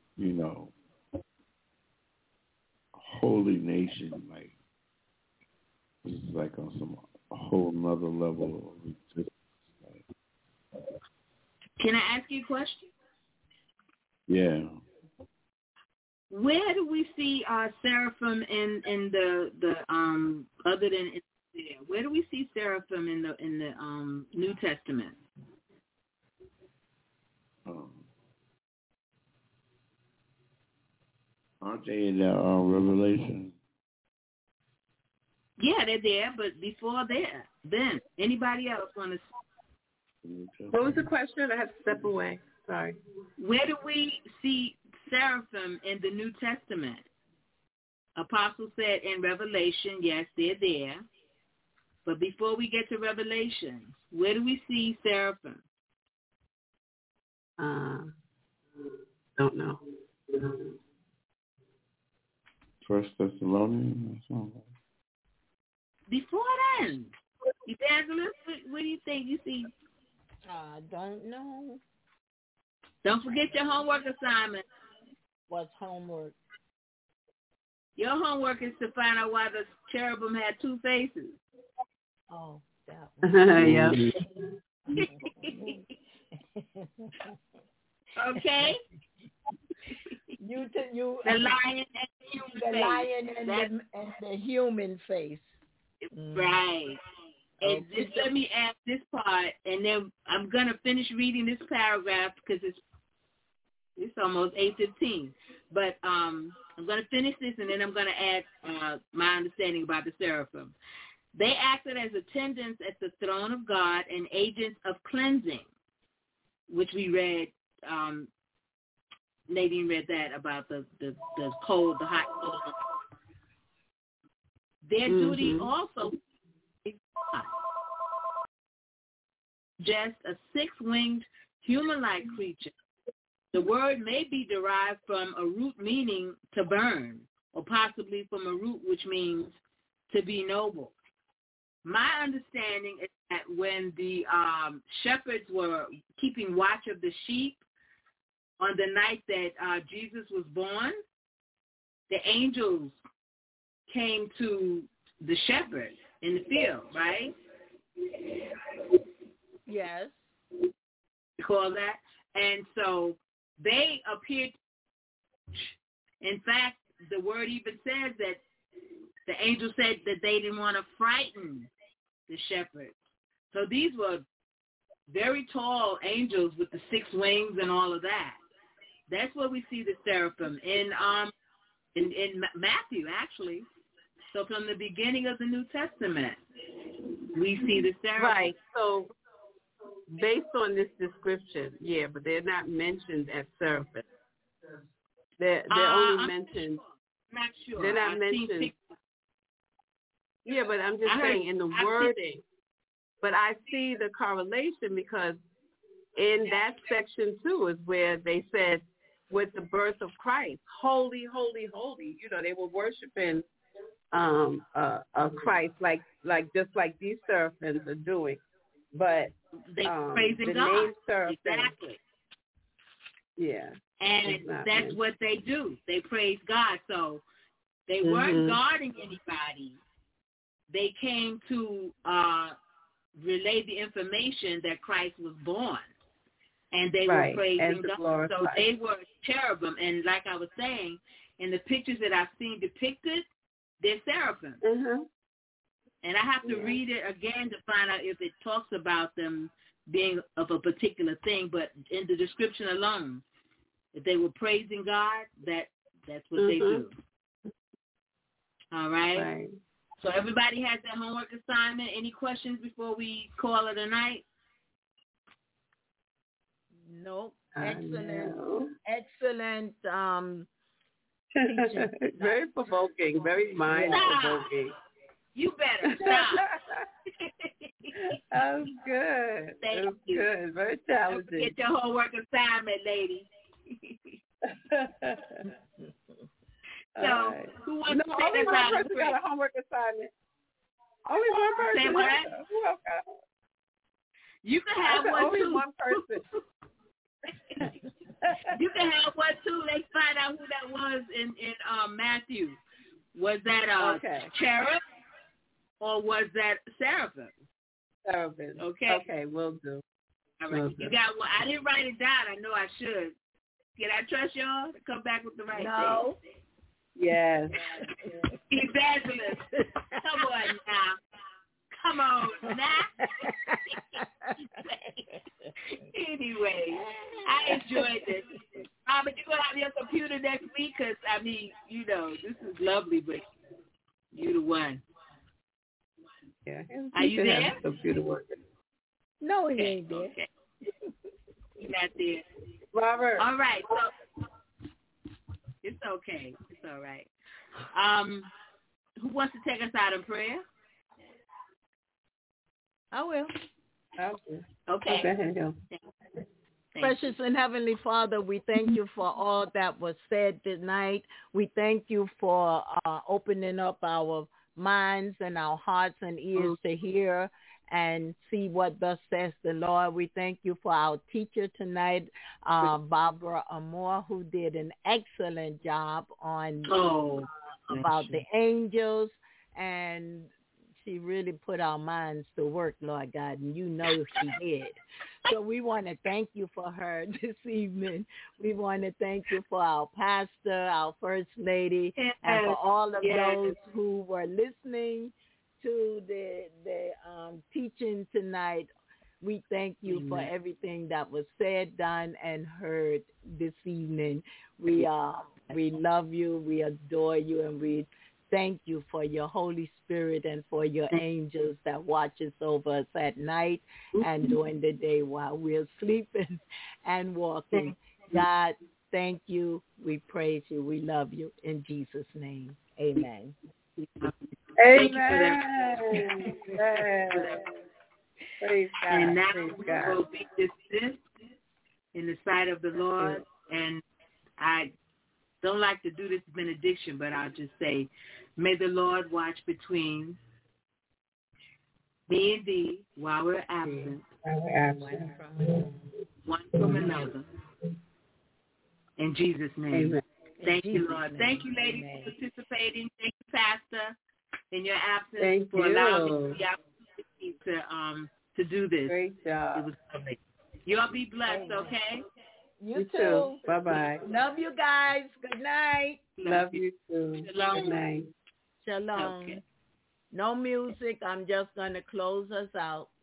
holy nation, like this is like on a whole nother level of existence. Can I ask you a question? Yeah. Where do we see seraphim in the other than Isaiah? Where do we see seraphim in the New Testament? Aren't they in Revelation? Yeah, they're there, but before then anybody else want to? What was the question? I have to step away. Sorry. Where do we see seraphim in the New Testament? Apostle said in Revelation, yes, they're there. But before we get to Revelation, where do we see seraphim? Don't know. 1 Thessalonians or something. Before then, Evangelist, what do you think you see? I don't know. Don't forget your homework assignment. What's homework? Your homework is to find out why the cherubim had two faces. Oh, that one. Yeah. Okay. The lion and the human face. The lion and the human face. Right. And just let me add this part, and then I'm going to finish reading this paragraph because it's almost 8:15. But I'm going to finish this, and then I'm going to add my understanding about the seraphim. They acted as attendants at the throne of God and agents of cleansing, which we read. Nadine read that about the cold, the hot cold. Their duty also is God. just a six-winged human-like creature. The word may be derived from a root meaning to burn, or possibly from a root which means to be noble. My understanding is that when the shepherds were keeping watch of the sheep on the night that Jesus was born, the angels came to the shepherds in the field, right? Yes. You call that? And so they appeared. In fact, the word even says that the angel said that they didn't want to frighten the shepherds. So these were very tall angels with the six wings and all of that. That's where we see the seraphim in Matthew, actually. So from the beginning of the New Testament, we see the seraphim. Right. So based on this description, yeah, but they're not mentioned as seraphim. They're only mentioned. I'm not sure. They're not mentioned. Yeah, but I'm just saying in the wording. But I see the correlation because in that section too is where they said with the birth of Christ, holy, holy, holy. You know, they were worshiping Christ like just like these seraphims are doing. But they praising the God. name seraphim, exactly. Yeah. And that's what they do. They praise God. So they weren't guarding anybody. They came to relay the information that Christ was born. And they were praising God. So they were cherubim. And like I was saying, in the pictures that I've seen depicted, they're seraphim. And I have to read it again to find out if it talks about them being of a particular thing. But in the description alone, if they were praising God, that's what they do. All right? So everybody has their homework assignment. Any questions before we call it a night? Nope. Excellent teaching. Very provoking, very mind-provoking. You better stop. That was good. Thank you. Good. Very challenging. Get your homework assignment, lady. So, who wants to take us out? Only one person got a homework assignment. Only one person. Say what? Who else got one? You can have one only too. One person. You can have one too. Let's find out who that was in Matthew. Was that cherub or was that seraphim? Seraphim. Okay. Okay, will do. All right. You got one. I didn't write it down. I know I should. Can I trust y'all to come back with the right thing? Yes. Evangelist. Come on now. Come on now. Anyway, I enjoyed this. But you're going to have your computer next week because, I mean, you know, this is lovely, but you the one. Yeah. Are you there? Computer working. No, he ain't there. Okay. You're not there. Robert. All right. So it's okay. It's all right. Who wants to take us out in prayer? I will. Okay. Go ahead, go. Precious and Heavenly Father, we thank you for all that was said tonight. We thank you for opening up our minds and our hearts and ears to hear and see what thus says the Lord. We thank you for our teacher tonight, Barbara Amore, who did an excellent job on about the angels, and she really put our minds to work, Lord God, and you know she did. So we want to thank you for her this evening. We want to thank you for our pastor, our first lady, and for all of those who were listening to the teaching tonight. We thank you for everything that was said, done, and heard this evening. We love you, we adore you, and we thank you for your Holy Spirit and for your angels that watches over us at night and during the day while we're sleeping and walking. God, thank you. We praise you. We love you. In Jesus' name, amen. Amen. Praise God. And now Praise we God. will be dismissed in the sight of the Lord. And I don't like to do this benediction, but I'll just say, may the Lord watch between me and thee while we're absent, one from another. In Jesus' name. Amen. Thank you, Lord. Thank you, ladies, for participating. Thank you, Pastor, in your absence, Thank for you. allowing me the opportunity to do this. Great job. It was lovely. You all be blessed, okay? You too. Bye-bye. Love you guys. Good night. Love you too. Shalom. Good night. Shalom. Okay. No music. I'm just going to close us out.